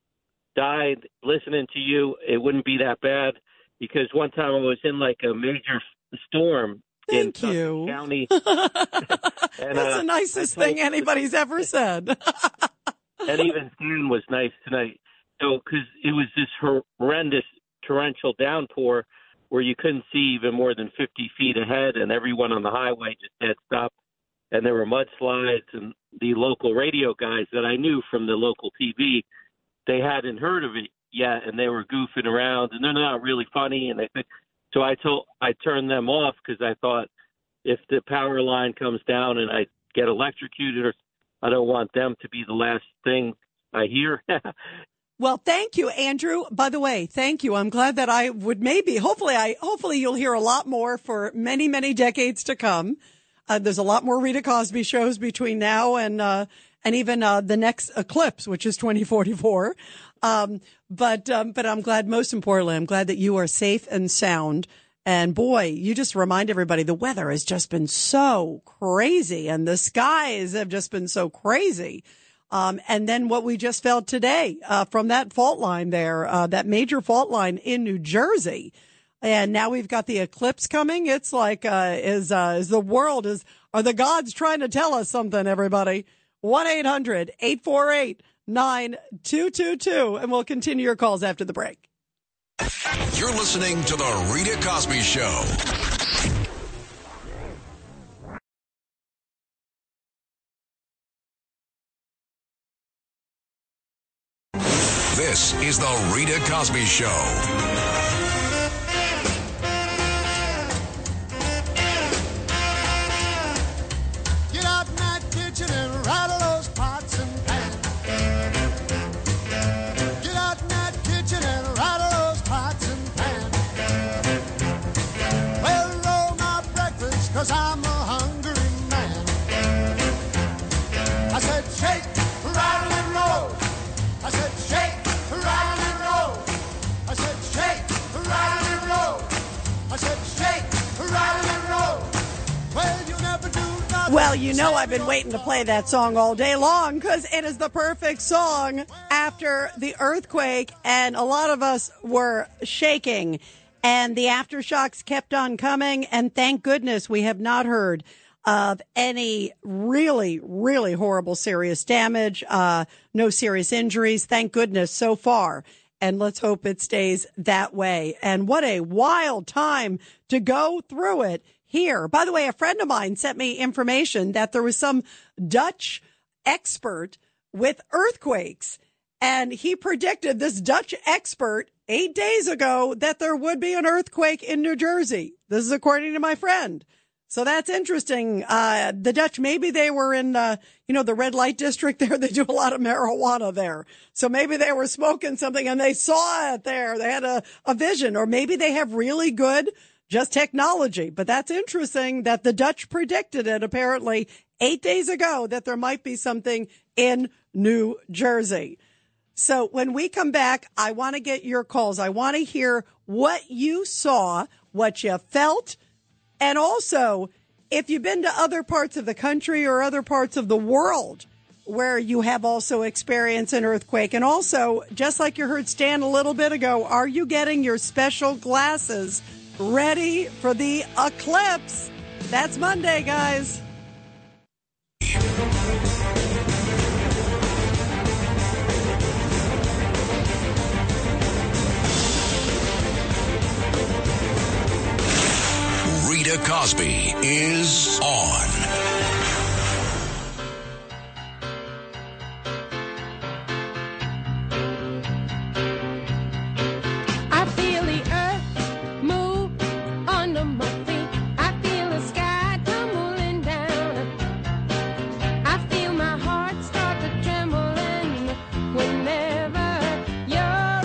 died listening to you, it wouldn't be that bad, because one time I was in, like, a major storm. Thank in you. County. and, That's uh, the nicest thing anybody's ever said. And even Stan was nice tonight. So, because it was this horrendous torrential downpour where you couldn't see even more than fifty feet ahead, and everyone on the highway just had stopped. And there were mudslides, and the local radio guys that I knew from the local T V, they hadn't heard of it yet, and they were goofing around, and they're not really funny, and they think. So I told I turned them off because I thought if the power line comes down and I get electrocuted, or I don't want them to be the last thing I hear. Well, thank you, Andrew. By the way, thank you. I'm glad that I would maybe, hopefully, I hopefully you'll hear a lot more for many, many decades to come. Uh, there's a lot more Rita Cosby shows between now and uh, and even uh, the next eclipse, which is twenty forty-four. Um, but, um, but I'm glad, most importantly, I'm glad that you are safe and sound. And boy, you just remind everybody the weather has just been so crazy, and the skies have just been so crazy. Um, and then what we just felt today, uh, from that fault line there, uh, that major fault line in New Jersey. And now we've got the eclipse coming. It's like, uh, is, uh, is the world is, are the gods trying to tell us something, everybody? one eight hundred eight four eight nine two two two. And we'll continue your calls after the break. You're listening to The Rita Cosby Show. This is The Rita Cosby Show. Cause I'm a hungry man. I said shake, rattle and roll. I said shake, rattle and roll. I said shake, rattle and roll. I said shake, rattle Well, you know I've been waiting to play that song all day long because it is the perfect song after the earthquake, and a lot of us were shaking, and the aftershocks kept on coming, and thank goodness we have not heard of any really, really horrible serious damage, uh, no serious injuries, thank goodness so far. And let's hope it stays that way. And what a wild time to go through it here. By the way, a friend of mine sent me information that there was some Dutch expert with earthquakes, and he predicted, this Dutch expert, eight days ago that there would be an earthquake in New Jersey. This is according to my friend. So that's interesting. Uh, the Dutch, maybe they were in, uh, you know, the red light district there. They do a lot of marijuana there. So maybe they were smoking something and they saw it there. They had a, a vision, or maybe they have really good just technology. But that's interesting that the Dutch predicted it apparently eight days ago that there might be something in New Jersey. So when we come back, I want to get your calls. I want to hear what you saw, what you felt, and also, if you've been to other parts of the country or other parts of the world where you have also experienced an earthquake. And also, just like you heard Stan a little bit ago, are you getting your special glasses ready for the eclipse? That's Monday, guys. Rita Cosby is on. I feel the earth move under my feet. I feel the sky tumbling down. I feel my heart start to trembling whenever you're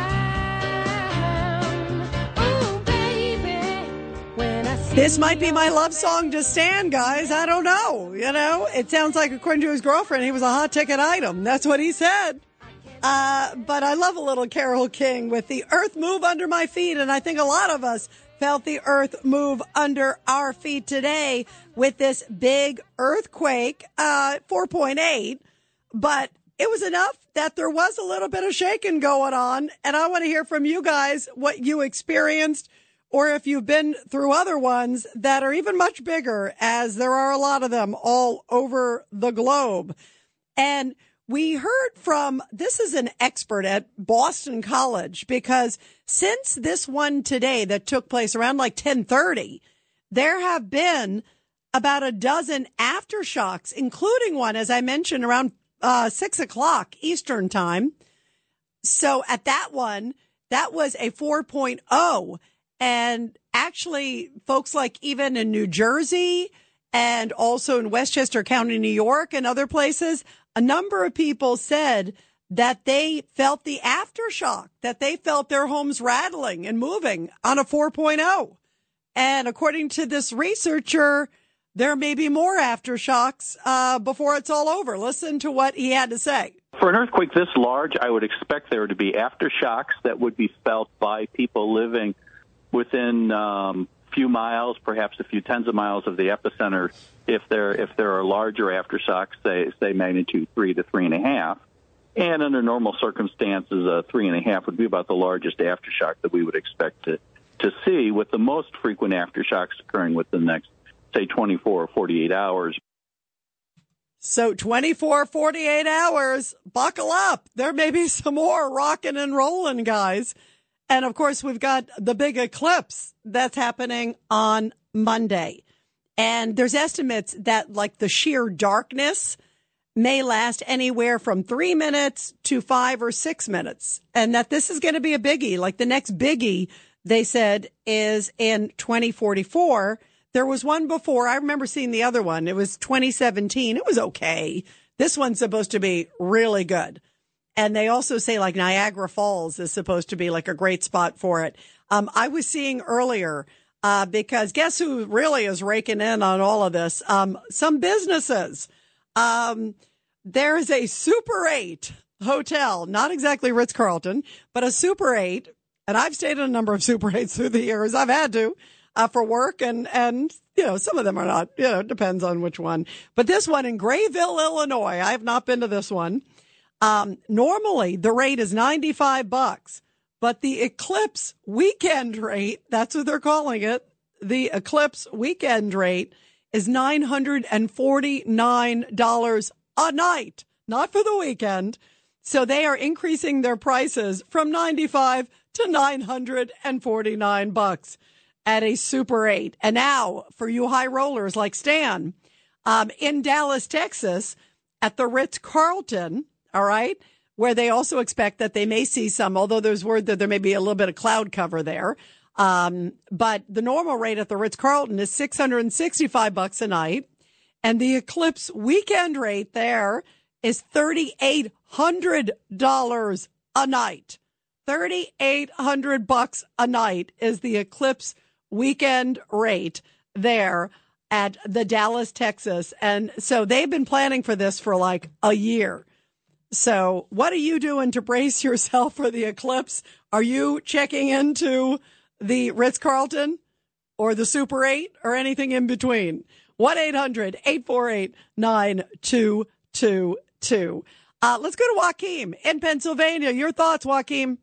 around. Oh, baby, when I see This might be my love song to Stan, guys. I don't know. You know, it sounds like, according to his girlfriend, he was a hot ticket item. That's what he said. Uh, but I love a little Carole King with the earth move under my feet. And I think a lot of us felt the earth move under our feet today with this big earthquake, uh, four point eight. But it was enough that there was a little bit of shaking going on. And I want to hear from you guys what you experienced, or if you've been through other ones that are even much bigger, as there are a lot of them all over the globe. And we heard from, this is an expert at Boston College, because since this one today that took place around like ten thirty, there have been about a dozen aftershocks, including one, as I mentioned, around uh, six o'clock Eastern time. So at that one, that was a four point oh. And actually, folks like even in New Jersey and also in Westchester County, New York, and other places, a number of people said that they felt the aftershock, that they felt their homes rattling and moving on a four point oh. And according to this researcher, there may be more aftershocks uh, before it's all over. Listen to what he had to say. For an earthquake this large, I would expect there to be aftershocks that would be felt by people living within um, few miles, perhaps a few tens of miles of the epicenter, if there if there are larger aftershocks, say say magnitude three to three and a half. And under normal circumstances, a three and a half would be about the largest aftershock that we would expect to to see, with the most frequent aftershocks occurring within the next, say, twenty-four or forty-eight hours. So twenty-four, forty-eight hours, buckle up. There may be some more rocking and rolling, guys. And, of course, we've got the big eclipse that's happening on Monday. And there's estimates that, like, the sheer darkness may last anywhere from three minutes to five or six minutes. And that this is going to be a biggie. Like, the next biggie, they said, is in twenty forty-four. There was one before. I remember seeing the other one. It was twenty seventeen. It was okay. This one's supposed to be really good. And they also say, like, Niagara Falls is supposed to be like a great spot for it. Um, I was seeing earlier, uh, because guess who really is raking in on all of this? Um, some businesses. Um, there is a Super eight hotel, not exactly Ritz-Carlton, but a Super eight. And I've stayed in a number of Super eights through the years. I've had to. uh, for work, and, and, you know, some of them are not, you know, it depends on which one. But this one in Grayville, Illinois, I have not been to this one. Um, normally the rate is ninety-five bucks, but the Eclipse weekend rate, that's what they're calling it. The Eclipse weekend rate is nine hundred forty-nine dollars a night, not for the weekend. So they are increasing their prices from ninety-five to nine hundred forty-nine bucks at a Super eight. And now for you high rollers like Stan, um, in Dallas, Texas, at the Ritz-Carlton, all right, where they also expect that they may see some, although there's word that there may be a little bit of cloud cover there. Um, but the normal rate at the Ritz-Carlton is six hundred sixty-five bucks a night. And the Eclipse weekend rate there is thirty-eight hundred dollars a night. thirty-eight hundred bucks a night is the Eclipse weekend rate there at the Dallas, Texas. And so they've been planning for this for like a year. So what are you doing to brace yourself for the Eclipse? Are you checking into the Ritz-Carlton or the Super eight or anything in between? one eight hundred eight four eight nine two two two. Uh, let's go to Joaquin in Pennsylvania. Your thoughts, Joaquin?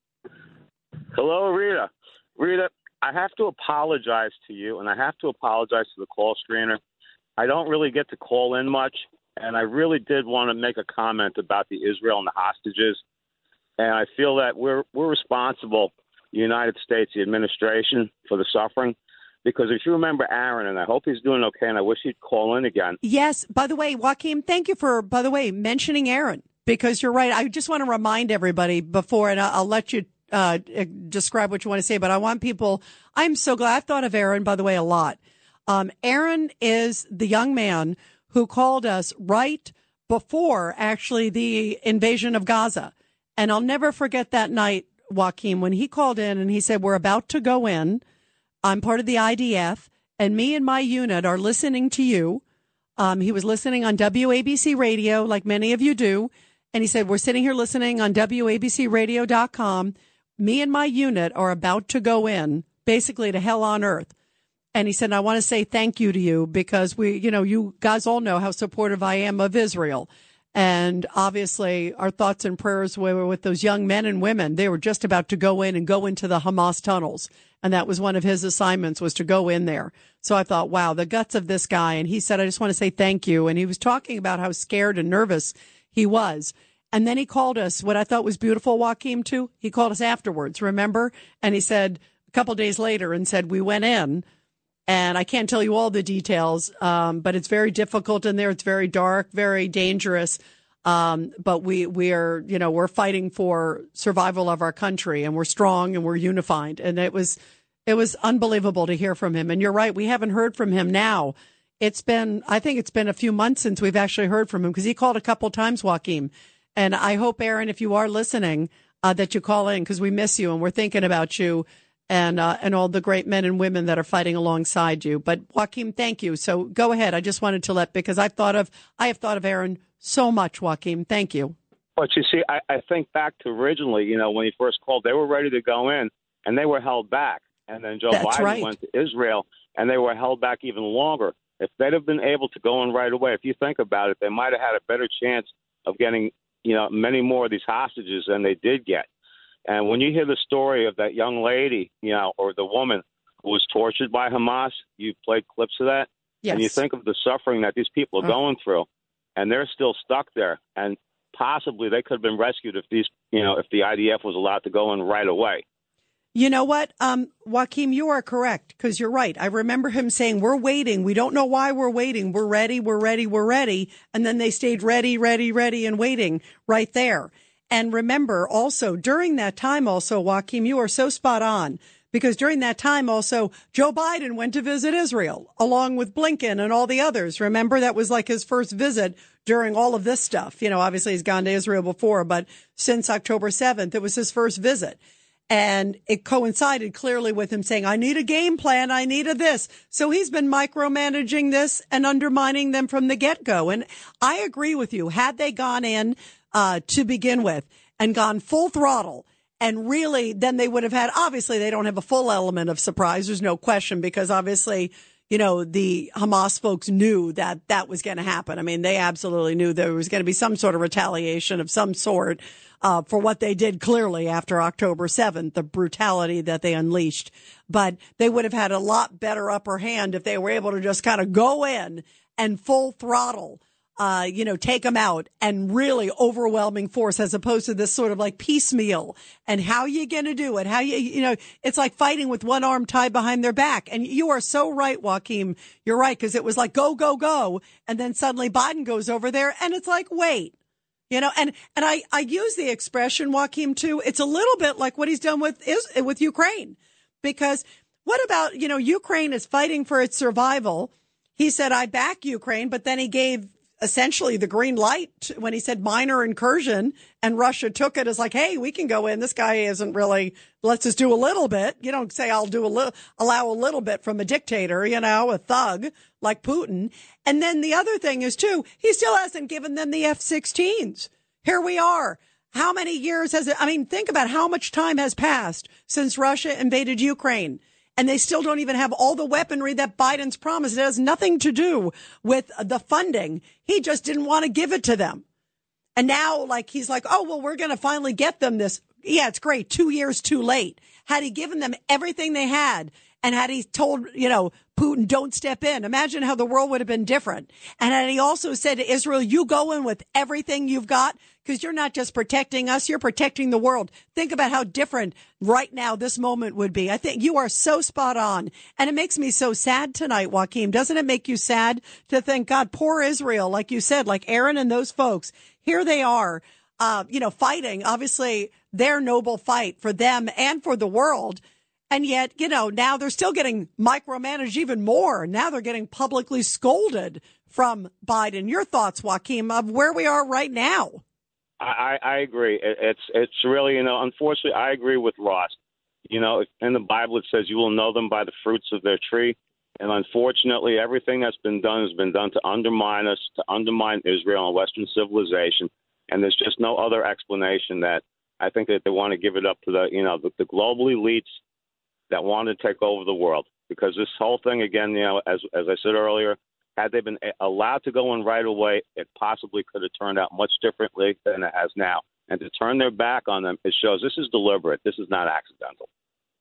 Hello, Rita. Rita, I have to apologize to you, and I have to apologize to the call screener. I don't really get to call in much, and I really did want to make a comment about the Israel and the hostages. And I feel that we're we're responsible, the United States, the administration, for the suffering. Because if you remember Aaron, and I hope he's doing okay, and I wish he'd call in again. Yes. By the way, Joaquin, thank you for, by the way, mentioning Aaron, because you're right. I just want to remind everybody before, and I'll, I'll let you uh, describe what you want to say, but I want people, I'm so glad. I've thought of Aaron, by the way, a lot. Um, Aaron is the young man who called us right before, actually, the invasion of Gaza. And I'll never forget that night, Joaquin, when he called in and he said, we're about to go in. I'm part of the I D F, and me and my unit are listening to you. Um, he was listening on W A B C radio, like many of you do. And he said, we're sitting here listening on W A B C radio dot com. Me and my unit are about to go in, basically to hell on earth. And he said, I want to say thank you to you because we, you know, you guys all know how supportive I am of Israel. And obviously our thoughts and prayers were with those young men and women. They were just about to go in and go into the Hamas tunnels. And that was one of his assignments, was to go in there. So I thought, wow, the guts of this guy. And he said, I just want to say thank you. And he was talking about how scared and nervous he was. And then he called us, what I thought was beautiful, Joaquin, too. He called us afterwards, remember? And he said a couple days later and said, we went in. And I can't tell you all the details, um, but it's very difficult in there. It's very dark, very dangerous. Um, but we, we are, you know, we're fighting for survival of our country, and we're strong and we're unified. And it was, it was unbelievable to hear from him. And you're right. We haven't heard from him now. It's been, I think it's been a few months since we've actually heard from him, because he called a couple times, Joaquin. And I hope, Aaron, if you are listening, uh, that you call in, because we miss you and we're thinking about you. And, uh, and all the great men and women that are fighting alongside you. But Joaquin, thank you. So go ahead. I just wanted to let, because I've thought of, I have thought of Aaron so much, Joaquin. Thank you. But you see, I, I think back to originally, you know, when he first called, they were ready to go in and they were held back. And then Joe That's Biden right. went to Israel and they were held back even longer. If they'd have been able to go in right away, if you think about it, they might have had a better chance of getting, you know, many more of these hostages than they did get. And when you hear the story of that young lady, you know, or the woman who was tortured by Hamas, you played clips of that. Yes. And you think of the suffering that these people are Oh. going through, and they're still stuck there. And possibly they could have been rescued if these, you know, if the I D F was allowed to go in right away. You know what, um, Joaquin, you are correct, because you're right. I remember him saying, we're waiting. We don't know why we're waiting. We're ready. We're ready. We're ready. And then they stayed ready, ready, ready, and waiting right there. And remember also during that time also, Joaquin, you are so spot on, because during that time also Joe Biden went to visit Israel along with Blinken and all the others. Remember, that was like his first visit during all of this stuff. You know, obviously he's gone to Israel before, but since October seventh, it was his first visit. And it coincided clearly with him saying, I need a game plan. I need a this. So he's been micromanaging this and undermining them from the get-go. And I agree with you. Had they gone in uh to begin with and gone full throttle And really, then they would have had, obviously, they don't have a full element of surprise. There's no question, because obviously, you know, the Hamas folks knew that that was going to happen. I mean, they absolutely knew there was going to be some sort of retaliation of some sort uh, for what they did clearly after October seventh, the brutality that they unleashed. But they would have had a lot better upper hand if they were able to just kind of go in and full throttle Uh, you know, take them out, and really overwhelming force, as opposed to this sort of like piecemeal. And how you going to do it? How you, you know, it's like fighting with one arm tied behind their back. And you are so right, Joaquin. You're right, because it was like go, go, go. And then suddenly Biden goes over there and it's like, wait, you know, and, and I, I use the expression, Joaquin, too. It's a little bit like what he's done with, is with Ukraine, because what about, you know, Ukraine is fighting for its survival. He said, I back Ukraine, but then he gave essentially the green light when he said minor incursion, and Russia took it as like, hey, we can go in. This guy isn't really, let's just do a little bit. You don't say I'll do a little, allow a little bit from a dictator, you know, a thug like Putin. And then the other thing is too, he still hasn't given them the F sixteens. Here we are. How many years has it? I mean, think about how much time has passed since Russia invaded Ukraine. And they still don't even have all the weaponry that Biden's promised. It has nothing to do with the funding. He just didn't want to give it to them. And now, like, he's like, oh, well, we're going to finally get them this. Yeah, it's great. Two years too late. Had he given them everything they had, and had he told, you know, Putin, don't step in, imagine how the world would have been different. And had he also said to Israel, you go in with everything you've got, because you're not just protecting us, you're protecting the world. Think about how different right now this moment would be. I think you are so spot on. And it makes me so sad tonight, Joaquin. Doesn't it make you sad to think, God, poor Israel, like you said, like Aaron and those folks, here they are, uh, you know, fighting, obviously, their noble fight for them and for the world. And yet, you know, now they're still getting micromanaged even more. Now they're getting publicly scolded from Biden. Your thoughts, Joaquin, of where we are right now? I, I agree. It, it's it's really, you know, unfortunately, I agree with Ross. You know, in the Bible, it says you will know them by the fruits of their tree. And unfortunately, everything that's been done has been done to undermine us, to undermine Israel and Western civilization. And there's just no other explanation that I think that they want to give it up to the, you know, the, the global elites that want to take over the world. Because this whole thing, again, you know, as as I said earlier, had they been allowed to go in right away, it possibly could have turned out much differently than it has now. And to turn their back on them, it shows this is deliberate. This is not accidental.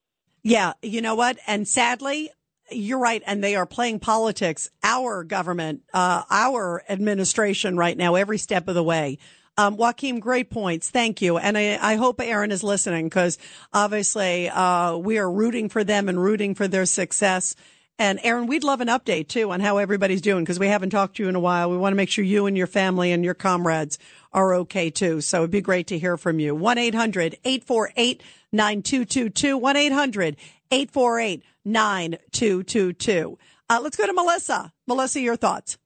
Yeah, you know what? And sadly, you're right. And they are playing politics. Our government, uh, our administration right now, every step of the way. Um, Joaquin, great points. Thank you. And I, I hope Aaron is listening, because obviously, uh, we are rooting for them and rooting for their success. And Aaron, we'd love an update too on how everybody's doing, because we haven't talked to you in a while. We want to make sure you and your family and your comrades are okay too. So it'd be great to hear from you. one eight hundred eight four eight nine two two two. one eight hundred eight four eight nine two two two. Uh, let's go to Melissa. Melissa, your thoughts.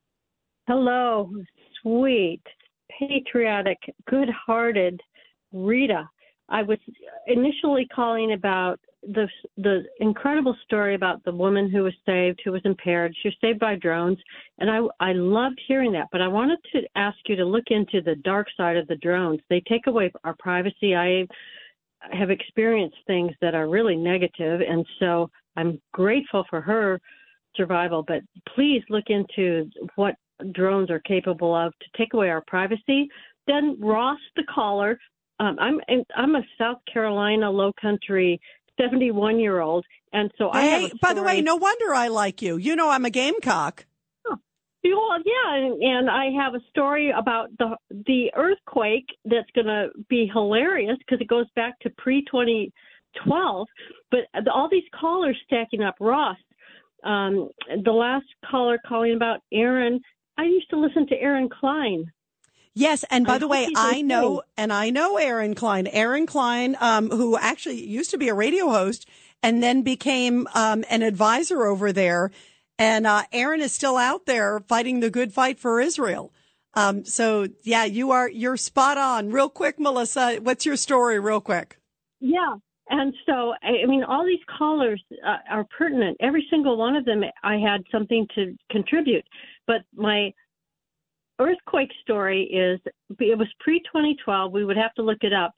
Hello, sweet, patriotic, good-hearted Rita. I was initially calling about the the incredible story about the woman who was saved, who was impaired. She was saved by drones, and I I loved hearing that. But I wanted to ask you to look into the dark side of the drones. They take away our privacy. I have experienced things that are really negative, and so I'm grateful for her survival. But please look into what drones are capable of to take away our privacy. Then Ross, the caller, um, I'm I'm a South Carolina Low Country seventy-one-year-old, and so I Hey, have a by the way, story- no wonder I like you. You know I'm a Gamecock. Well, yeah, and, and I have a story about the the earthquake that's going to be hilarious because it goes back to pre twenty twelve. But all these callers stacking up. Ross, um, the last caller calling about Aaron, I used to listen to Aaron Klein. Yes, and by I the hope way, he's I okay. know, and I know Aaron Klein. Aaron Klein, um, who actually used to be a radio host and then became um, an advisor over there. And uh, Aaron is still out there fighting the good fight for Israel. Um, so, yeah, you are you're spot on. Real quick, Melissa, what's your story? Real quick. Yeah. And so, I I mean, all these callers uh, are pertinent. Every single one of them, I had something to contribute. But my earthquake story is, it was pre twenty twelve. We would have to look it up.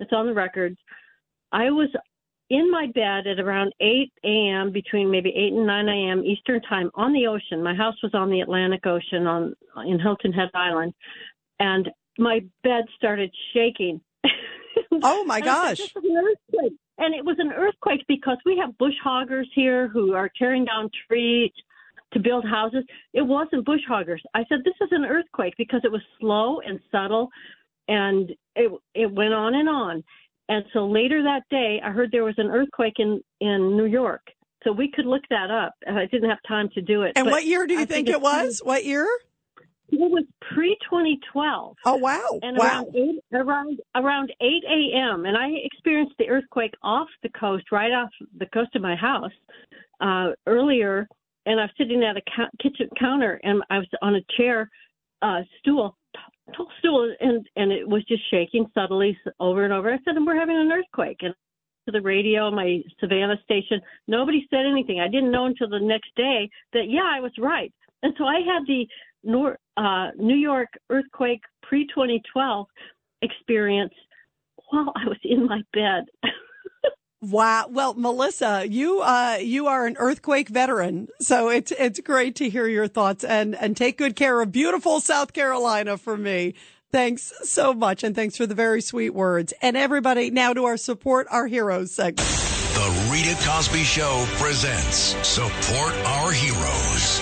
It's on the records. I was in my bed at around eight a.m., between maybe eight and nine a.m. Eastern time, on the ocean. My house was on the Atlantic Ocean on in Hilton Head Island, and my bed started shaking. Oh, my and gosh. This is an earthquake. And it was an earthquake because we have bush hoggers here who are tearing down trees to build houses. It wasn't bush hoggers. I said, this is an earthquake, because it was slow and subtle, and it it went on and on. And so later that day, I heard there was an earthquake in, in New York. So we could look that up. And I didn't have time to do it. And but what year do you I think, think it was? What year? It was pre twenty twelve. Oh, wow. And wow. around eight, around around eight a.m. And I experienced the earthquake off the coast, right off the coast of my house uh, earlier. And I was sitting at a ca- kitchen counter, and I was on a chair, uh, stool, tall stool, and, and it was just shaking subtly over and over. I said, we're having an earthquake. And to the radio, my Savannah station, nobody said anything. I didn't know until the next day that, yeah, I was right. And so I had the Nor- uh, New York earthquake pre twenty twelve experience while I was in my bed. Wow. Well, Melissa, you uh, you are an earthquake veteran, so it's it's great to hear your thoughts, and and take good care of beautiful South Carolina for me. Thanks so much, and thanks for the very sweet words. And everybody, now to our Support Our Heroes segment. The Rita Cosby Show presents Support Our Heroes.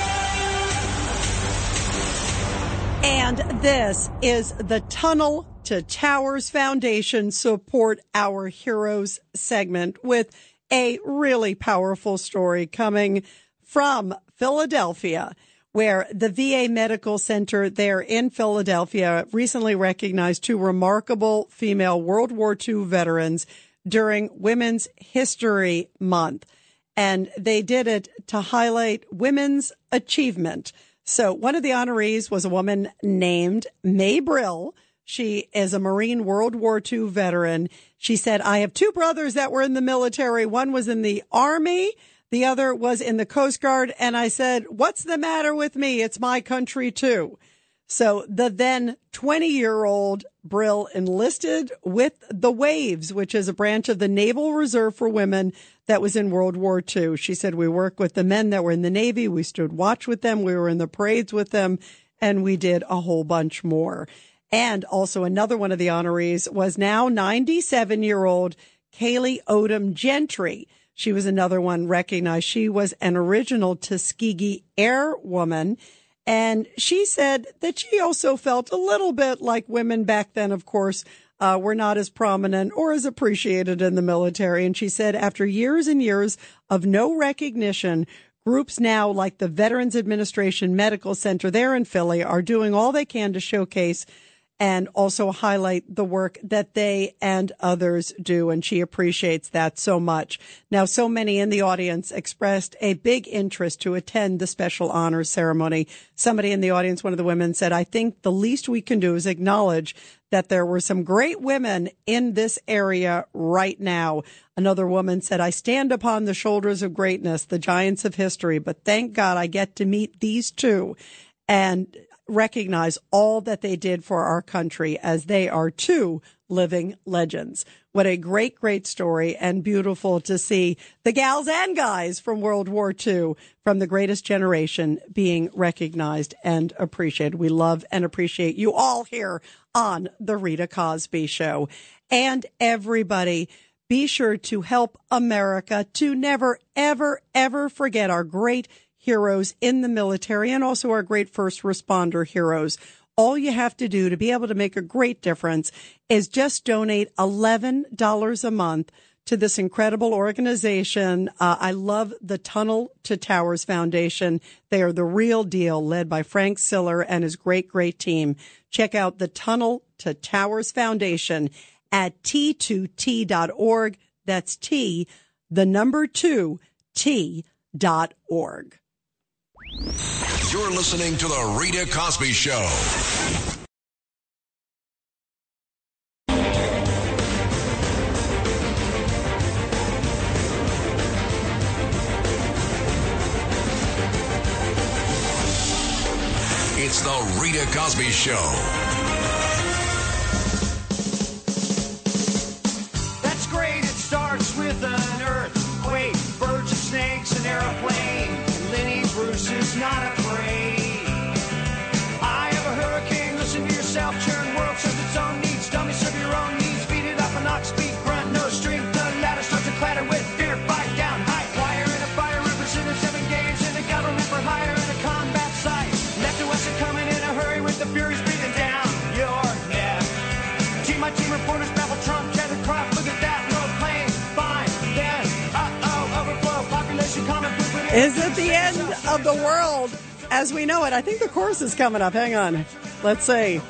And this is the Tunnel to Towers Foundation Support Our Heroes segment, with a really powerful story coming from Philadelphia, where the V A Medical Center there in Philadelphia recently recognized two remarkable female World War Two veterans during Women's History Month. And they did it to highlight women's achievement. So one of the honorees was a woman named May Brill. She is a Marine World War Two veteran. She said, I have two brothers that were in the military. One was in the Army. The other was in the Coast Guard. And I said, what's the matter with me? It's my country, too. So the then twenty-year-old Brill enlisted with the Waves, which is a branch of the Naval Reserve for Women that was in World War Two. She said, we worked with the men that were in the Navy. We stood watch with them. We were in the parades with them, and we did a whole bunch more. And also another one of the honorees was now ninety-seven-year-old Kaylee Odom Gentry. She was another one recognized. She was an original Tuskegee Airwoman. And she said that she also felt a little bit like women back then, of course, uh, were not as prominent or as appreciated in the military. And she said after years and years of no recognition, groups now like the Veterans Administration Medical Center there in Philly are doing all they can to showcase and also highlight the work that they and others do. And she appreciates that so much. Now, so many in the audience expressed a big interest to attend the special honors ceremony. Somebody in the audience, one of the women, said, I think the least we can do is acknowledge that there were some great women in this area right now. Another woman said, I stand upon the shoulders of greatness, the giants of history, but thank God I get to meet these two and recognize all that they did for our country, as they are two living legends. What a great, great story, and beautiful to see the gals and guys from World War Two, from the greatest generation, being recognized and appreciated. We love and appreciate you all here on The Rita Cosby Show. And everybody, be sure to help America to never, ever, ever forget our great heroes in the military, and also our great first responder heroes. All you have to do to be able to make a great difference is just donate eleven dollars a month to this incredible organization. Uh, I love the Tunnel to Towers Foundation. They are the real deal, led by Frank Siller and his great, great team. Check out the Tunnel to Towers Foundation at T two T dot org. That's T, the number two, T dot org. You're listening to The Rita Cosby Show. It's The Rita Cosby Show. plane. Lenny Bruce is not afraid. I have a hurricane, listen to yourself, churn world serves its own needs. Dummy, serve your own needs, beat it up an ox, beat, grunt, no strength. The ladder starts to clatter with fear, fight down, high wire in a fire, represented seven games in the government for hire in a combat site. Left to west are coming in a hurry with the furies breathing down your neck. Team, my team reporters babble Trump, cheddar crop, look at that, low plane, fine, then, uh-oh, overflow, population common food. Is it the end of the world as we know it? I think the chorus is coming up. Hang on. Let's see.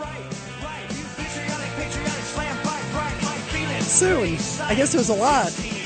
Soon. I guess there's a lot.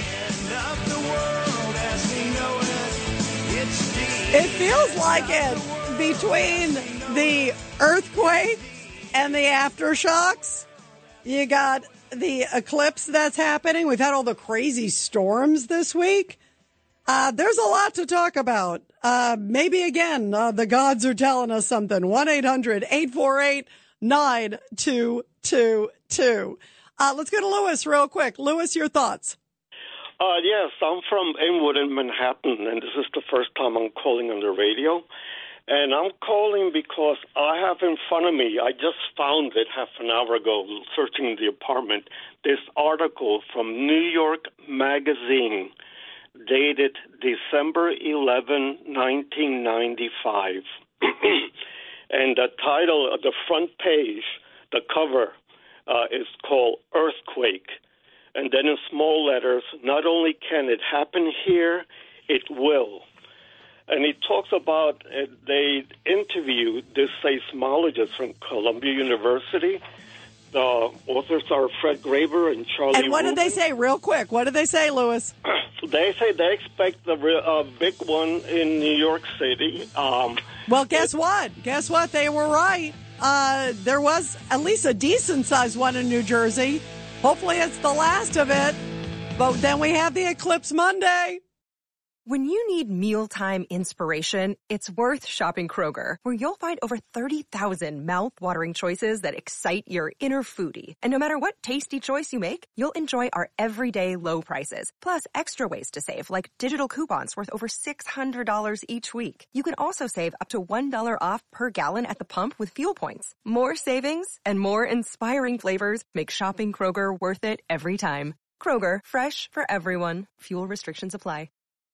It feels like it between the earthquake and the aftershocks. You got the eclipse that's happening. We've had all the crazy storms this week. Uh, there's a lot to talk about. Uh, maybe again, uh, the gods are telling us something. one eight hundred eight four eight nine two two two. Uh, let's go to Lewis real quick. Lewis, your thoughts? Uh, yes, I'm from Inwood in Manhattan, and this is the first time I'm calling on the radio. And I'm calling because I have in front of me, I just found it half an hour ago, searching the apartment, this article from New York Magazine, dated December eleventh, nineteen ninety-five. And the title of the front page, the cover, uh, is called Earthquake. And then in small letters, not only can it happen here, it will. And he talks about, uh, they interviewed this seismologist from Columbia University. The authors are Fred Graber and Charlie And what Rubin. did they say real quick? What did they say, Lewis? They say they expect the uh, big one in New York City. Um, Well, guess what? Guess what? They were right. Uh, there was at least a decent-sized one in New Jersey. Hopefully it's the last of it. But then we have the Eclipse Monday. When you need mealtime inspiration, it's worth shopping Kroger, where you'll find over thirty thousand mouth-watering choices that excite your inner foodie. And no matter what tasty choice you make, you'll enjoy our everyday low prices, plus extra ways to save, like digital coupons worth over six hundred dollars each week. You can also save up to one dollar off per gallon at the pump with fuel points. More savings and more inspiring flavors make shopping Kroger worth it every time. Kroger, fresh for everyone. Fuel restrictions apply.